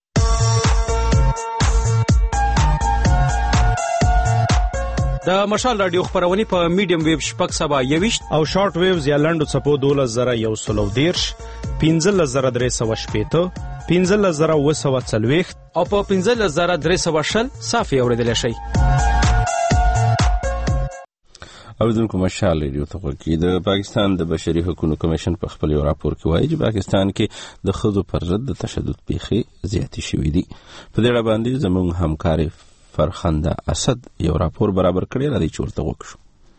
[SPEAKER 7] د مشال رادیو خبرونه په میډیم ویو شپږ سبا یويشت
[SPEAKER 6] او شارټ ویوز یا لنډو چپو دوله زره یو سلو دیرش پنځه زره درې سوه شپېته پنځه زره اوه سوه څلوېښت
[SPEAKER 7] او په پنځه زره درې سوه شل صافي اورېدلی شئ.
[SPEAKER 1] اوریدونکو مشال رادیو ته غوږی. د پاکستان د بشري حقوقو کمیشن په خپل راپور کې وایي چې پاکستان کې د ښځو پر ضد د تشدد پیښې زیاتې شوې دي. په دې اړه باندې زموږ همکاري فرخنده اسد یو راپور برابر کړی را دي چورته وکړو.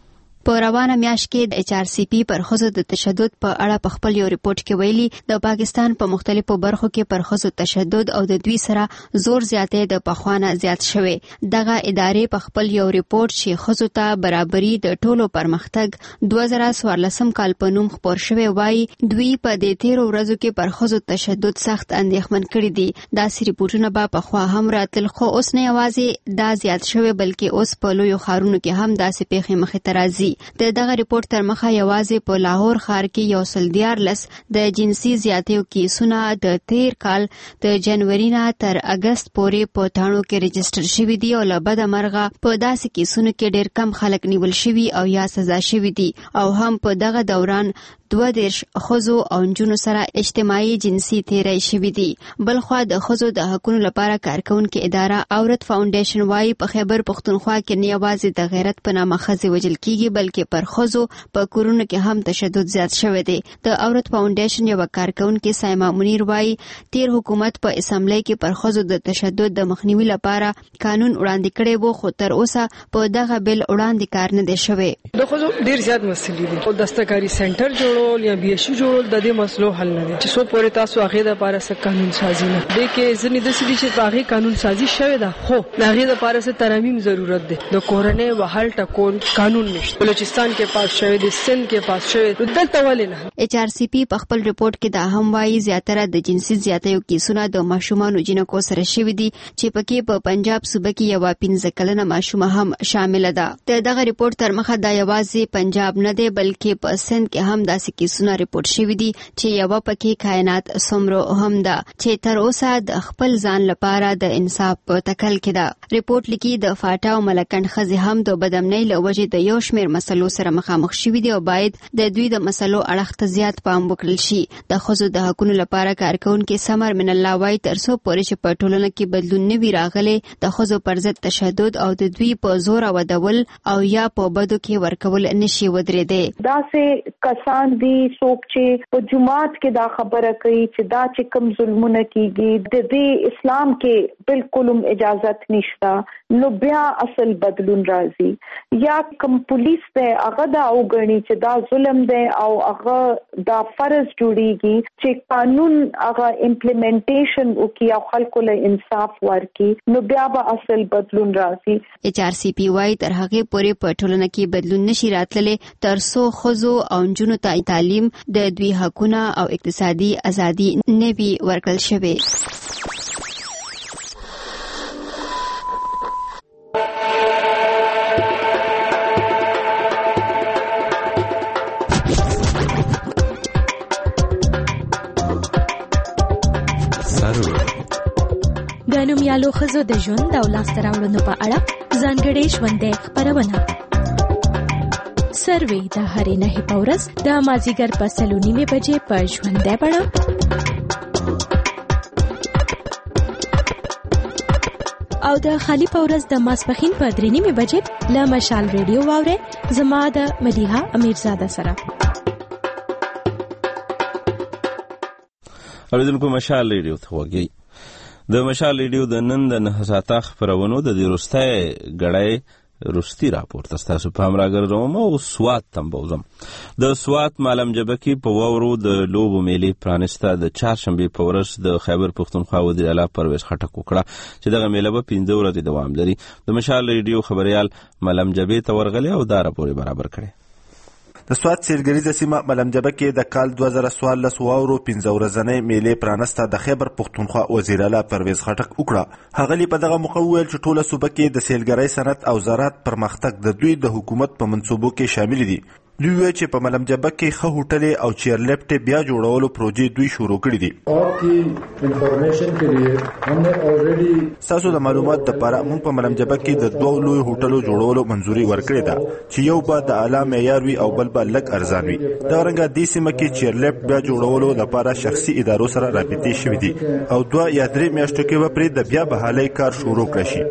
[SPEAKER 4] په روانه میاشت کې د ایچ آر سی پی پر ښځو د تشدد په اړه په خپل یو ریپورت کې ویلي د پاکستان په مختلفو برخو کې پر ښځو تشدد او د دوی سره زور زیاتې د پخوانه زیات شوی. دغه ادارې په خپل یو ریپورت چې ښځو ته برابري د ټولو پرمختګ دوه زره څوارلسم کال په نوم خپور شوی وایي دوی په دې تیرو ورځو کې پر ښځو تشدد سخت اندېښمن کړي دي. داسې ریپورتونه به پخوا هم راتل خو اوس نه یوازې دا زیات شوی بلکې اوس په لویو ښارونو کې هم داسې پیښې مخې ته راځي. د دغه ریپورت تر مخه یوازې په لاهور ښار کې یو سل دیارلس د جنسي زیاتیو کیسونه د تیر کال د جنوري نه تر اگست پورې په تاڼو کې رجسټر شوي دي او له بده مرغه په داسې کیسونو کې ډېر کم خلک نیول شوي او یا سزا شوي دي او هم په دغه دوران دوه دیرش ښځو او نجونو سره اجتماعي جنسي تیری شوي دي. بلخوا د ښځو د حقونو لپاره کارکونکې اداره عورت فاونډیشن وایي په خیبر پښتونخوا کې نه یوازې د غیرت په نامه ښځې وژل کیږي بلکې پر ښځو په کورونو کې هم تشدد زیات شوی دی. د عورت فاونډیشن یو کارکونکې سایما منیر وایي تیر حکومت په اسمبلی کې پر ښځو د تشدد د مخنیوي لپاره قانون وړاندې کړی وو خو تر اوسه په دغه بل وړاندې کار نه دی شوی.
[SPEAKER 10] د ښځو ډیر زیات مسلې دي او دستکاری سنټر جوړول یا بیاشي جوړول د دې مسلو حل نه دي چې څو پورې تاسو هغه د لپاره څه قانون سازي نه دي کې ځنې د سړي چې هغه قانون سازي شوی ده خو هغه د لپاره څه ترمیم ضرورت ده. د کورنۍ وحل ټکول قانون نشته. بلوچستان کې پاس شوی دی، سند کې پاس شوی دی، دلته ولې نه.
[SPEAKER 4] ایچ آر سی پی په خپل ریپورت کې دا هم وایي زیاتره د جنسي زیاتیو کیسونه د ماشومانو جنکو سره شوي دي چې پکې په پنجاب صوبه کې یو پنځه کلنه ماشومه هم شامل ده. د دغه ریپورت تر مخه دا یوازې پنجاب نه دی بلکې په سند کې هم داسې کیسونه ریپورت شوي دي چې یو پکې کائنات سمرو هم ده چې تر اوسه د خپل ځان لپاره د انصاف په تکل کې ده. ریپورت لیکي د فاټا او ملکند ښځې هم د بدامنۍ له وجې د یو شمېر مسلو سره مخامخ شوي دي او باید د دوی د مسلو اړخ ته زیات پام وکړل شي. د ښځو د حقونو لپاره کارکونکې سمر من الله وایي تر څو پورې چې په ټولنه کې بدلون نه وي راغلی د ښځو پر ضد تشدد او د دوی په زور ودول او یا په بدو کې ورکول نشي ودرېدی.
[SPEAKER 3] داسې کسان دي څوک چې په جماعت کې دا خبره کوي چې دا چې کوم ظلمونه کیږي د دې اسلام کې بالکل هم اجازت نشته نو بیا اصل بدلون راځي. یا کوم پولیس ته هغه دا وګڼي چې دا ظلم دی او هغه دا فرض جوړیږي چې قانون هغه امپلیمنټیشن وکړي او خلکو له انصاف ورکړي نو بیا به اصل بدلون راځي.
[SPEAKER 4] ایچ آر سی پی وايي تر هغه پورې په ټولنه کې بدلون نشي راتللی تر څو ښځو او نجونو ته تعلیم د دوی حقونه او اقتصادي ازادي نه وي ورکړل شوی.
[SPEAKER 24] د نومیالو ښځو د ژوند او لاسته راوړنو په اړه ځانګړې ژوندۍ خپرونه سروې د هرې نهې په ورځ د مازدیګر په سلو نیمې بجې په ژوندۍ بڼه او د خالی په ورځ د ماسپښین په درې نیمې بجې له مشال ریډیو واورئ زما د مدیحه امیرزاده سره.
[SPEAKER 1] اوریدونکو مشال ریډیو ته وګورئ. د مشال ریډیو د نن د نه ساعته خبرونو د وروستۍ غړۍ روستي راپور تاسو په امر راګرځوم او سوات تم بوزم. د سوات معلم جبکی په وورو د لوبو میلې پرانسته د چهارشنبه په ورځ د خیبر پختونخوا وزیر اعلی پرویز خټک وکړه چې دغه میله په پنځه ورځې دوام لري. د مشال ریډیو خبريال معلم جبې ته ورغلي او دا راپور برابر کړي.
[SPEAKER 8] د سوات سیلګریزه سیمه ملمجبه کې د کال دوه زره څوارلس واورو پنځه ورځنۍ میلې پرانسته د خیبر پختونخوا وزیر اعلی پرویز خټک وکړه. هغه په دغه موقع وویل چې ټوله صوبه کې د سیلګرۍ صنعت او زراعت پرمختګ د دوی د حکومت په منصوبو کې شامل دي. دوی وایي چې په ملمجبه کې ښه هوټلې او چیرلیفټ بیا جوړولو پروژې دوی شروع کړې دي. تاسو د معلومات لپاره موږ په ملمجبه کې د دوه لوی هوټلو جوړولو منځوري ورکړې ده چې یو به د اعلی معیار وي او بل به لږ ارزان وي. دا رنګه دې سیمه کې چیرلیفټ بیا جوړولو لپاره شخصي ادارو سره رابطې شوې دي او دوه یا درې میاشتو کې به پرې د بیا بحالۍ کار شروع کړي شي.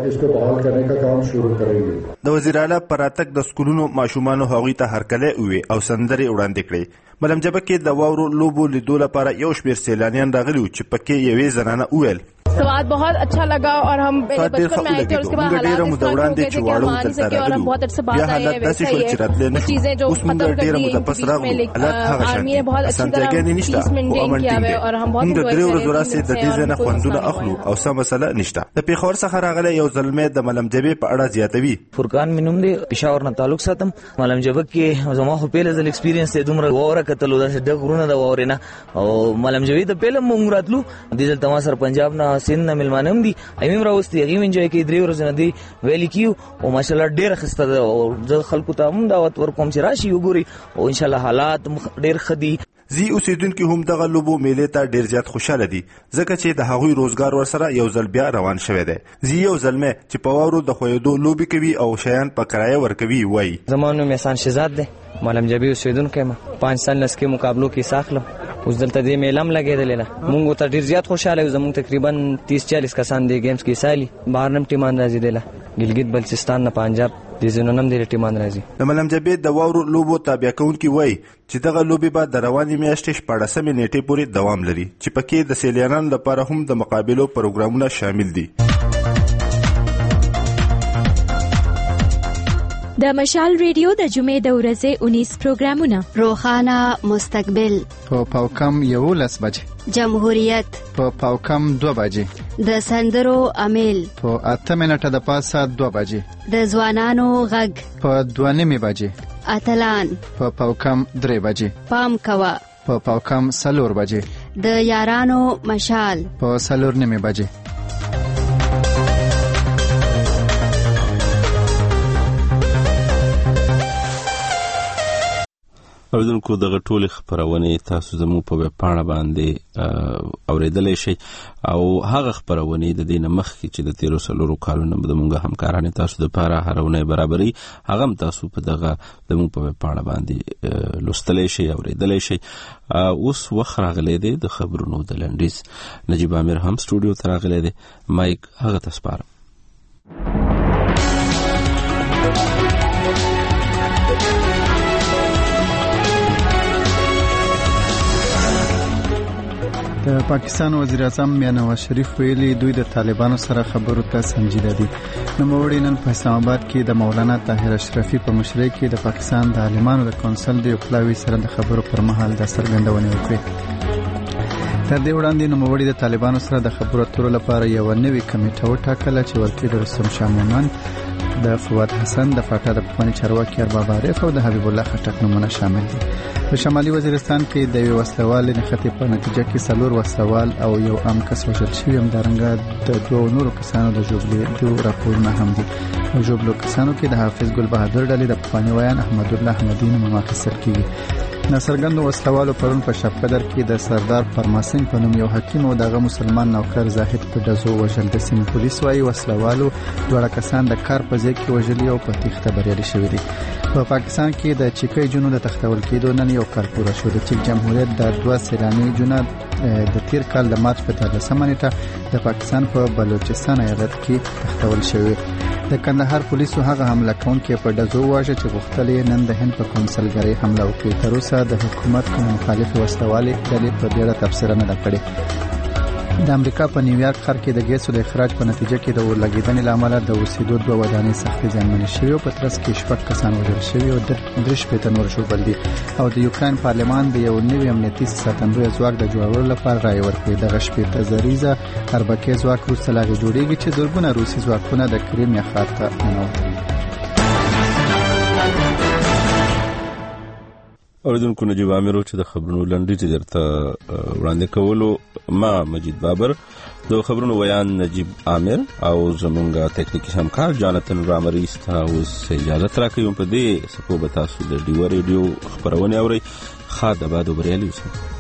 [SPEAKER 8] د وزیر اعلی پر راتګ د سکولونو ماشومانو هغوی ته هرکلی ووی او سندرې وړاندې کړې. ملمجبه کې د واورو لوبو لیدو لپاره یو شمېر سیلانیان راغلي وو چې پکې یوې زنانه وویل
[SPEAKER 11] سواد बहुत अच्छा लगा और हम बचपन में आए थे उसके बाद हालात इस तरह हो गए थे कि हम आ नहीं सके और हम बहुत अच्छे से बात आए हैं वैसे ही है चीजें जो खत्म कर दी बीच में लेकिन आर्मी ने बहुत अच्छी तरह पीस मेंटेन किया है और हम बहुत
[SPEAKER 8] درې ورځې راځي د دې ځنه خوندونه اخلو او څه مسله نشته. د پیښور څخه راغلی یو زلمی د ملمجبې په اړه زیاتوي.
[SPEAKER 12] فرقان مینوم دی پېښور نه تعلق ساتم. ملمجبه کې زما خو پیله ځل ایکسپیرینس دی دومره وره کتلو د ډګرونه د وورینه او ملمجبې د پیله مونږ راتلو د دې تما سره پنجاب نه سند نه ملمانه هم دي ایم راوستي هغه انجوای کوي درې ورځې نه دی ویل کیو او ماشاءالله ډېر خسته ده او ځل خلکو ته هم دعوت ورکوم چې راشي وګوري او ان شاء الله حالات ډېر خدي.
[SPEAKER 8] زی اوسیدونکو هم دغه لوبو میلې ته ډېر زیات خوشاله دي ځکه چې د هغوی روزګار ورسره یو ځل بیا روان شوی دی. زی یو ځلمه چې په واورو د خویدو لوبي کوي او شیان په کرایه ورکوي وایي
[SPEAKER 12] زمانو میسان شهزاد دی ملمجبې اوسیدونکو ما پنځه سال لسکې مقابلو کې ساخلم اوس دلته دې میلم لګېدلې ده مونږ ته ډېر زیات خوشاله یو زمونږ تقریبا تیس چالیس کسان دې گیمز کې سالي بهر نم ټیمان راځي دله ګلګت بلچستان نه پنجاب دې زنونم دې ټیمان راځي.
[SPEAKER 8] د ملمجبې د واورو لوبو تابع کوونکي وایي چې دغه لوبې به د روانې میاشتې شپاړسمې نیټې پورې دوام لري چې پکې د سیلانیانو لپاره هم د مقابلو پروګرامونه شامل دي.
[SPEAKER 24] د مشال ریډیو د جمعې د ورځې اونیس پروګرامونه
[SPEAKER 4] روخانه مستقبل
[SPEAKER 2] په پاوکم یولس بجې
[SPEAKER 4] جمهوریت
[SPEAKER 2] په پاوکم دوه بجې
[SPEAKER 4] د سندرو امیل
[SPEAKER 2] په اته منټه د پاسه دوه بجې
[SPEAKER 4] د ځوانانو غږ
[SPEAKER 2] په دوه نیمې بجې
[SPEAKER 4] اتلان
[SPEAKER 2] په پاوکم درې بجې
[SPEAKER 4] پام کوا
[SPEAKER 2] په پاوکم څلور بجې
[SPEAKER 4] د یارانو مشال
[SPEAKER 2] په څلور نیمې بجې.
[SPEAKER 1] اوریدونکو دغه ټولې خبرونه تاسو زموږ په ویب پاڼه باندې اوریدلای شئ او هغه خبرونه د دې نه مخکې چې د تیرو سلورو کالونو د مونږه همکارانه تاسو د لپاره هرونه برابرۍ هغه تاسو په دغه زموږ په ویب پاڼه باندې لوستلای شئ اوریدلای شئ. اوس وخت راغلی دی د خبرونو د لنډیز. نجیب امیر هم سټوډیو ته راغلی دی. مایک هغه ته سپارم.
[SPEAKER 2] د پاکستان وزیر اعظم میاں نواز شریف ویلي دوی د طالبانو سره خبرو ته سنجیده دي. نوموړي نن په اسلام آباد کې د مولانا طاهر اشرفي په مشرۍ کې د پاکستان د عالمانو د کونسل د یو پلاوي سره د خبرو پر مهال د څرګندونې وکړې. تر دې وړاندې نوموړي د طالبانو سره د خبرو اترو لپاره یو نوې کمیټه وټاکله چې ورته د رستم شاه مومند، د فواد حسن، د فاټا د پخواني چارواکي ارباب عارف او د حبیب الله خټک نومونه شامل دي. په شمالي وزیرستان کې د یو وسلوال نښتې په نتیجه کې څلور وسلوال او یو عام کس وژل شوي، همدارنګه د دوه نورو کسانو د ژوبلېدو راپورونه هم دي. په ژوبلو کسانو کې د حافظ ګل بهادر ډلې د پخواني ویان احمد الله احمدي نوم اخیستل کېږي. ناصرګند وسلوالو پرون په شپقدر کې د سردار فرماسین په نوم یو حکیم او دغه مسلمان نوکر زاهد په دزو وژل د سیمې پولیس وايي وسلوالو دوه کسان د کار په ځای کې وژلي او په تخته بریالي شوي دي. په پاکستان کې د چیکي جنو د تختول کېدو نن یو کال پوره شو. د چیک جمهوریت د دوه سیلاني جنو د تیر کال د مارچ په تلسمه نیټه د پاکستان په بلوچستان ایالت کې تختول شوی. د کندهار پولیسو هغه حمله کوونکي په دزو واژه چې غوښتل نن د هند په کونسلګری حمله وکړي. تر اوسه د حکومت کوم مخالف وسلوالي ډلې په ډیره تفسیر نه کړې. د امریکا په نیویارک ښار کې د ګیسو د اخراج په نتیجه کې د ورلګیدنې لامل د اوسېدو دوه ودانۍ سختي زیانمنې شوې او په ترڅ کې شپږ کسان وژل شوي او درې شپېته نور ژوبل دي. او د یوکرين پارلمان د یو نوي امنیتي ساتندوی ځواک د جوړولو لپاره رائے ورکړي. دغه شپېته زریزه اربکي ځواک وروسته لا جوړیږي چې زرګونه روسي ځواکونه د کریم ښار ته ننوتي.
[SPEAKER 1] اوریدونکو نجیب عامر چې د خبرونو لنډیز درته وړاندې کولو ما مجید بابر، د خبرونو ویان نجیب عامر او زمونږ ټیکنیکی همکار جانتن رامری ستاسو اجازه راکوي په دې سپو به تاسو د ډیو ریډیو خبرونه اورئ. خا د بادو بریالي اوسئ.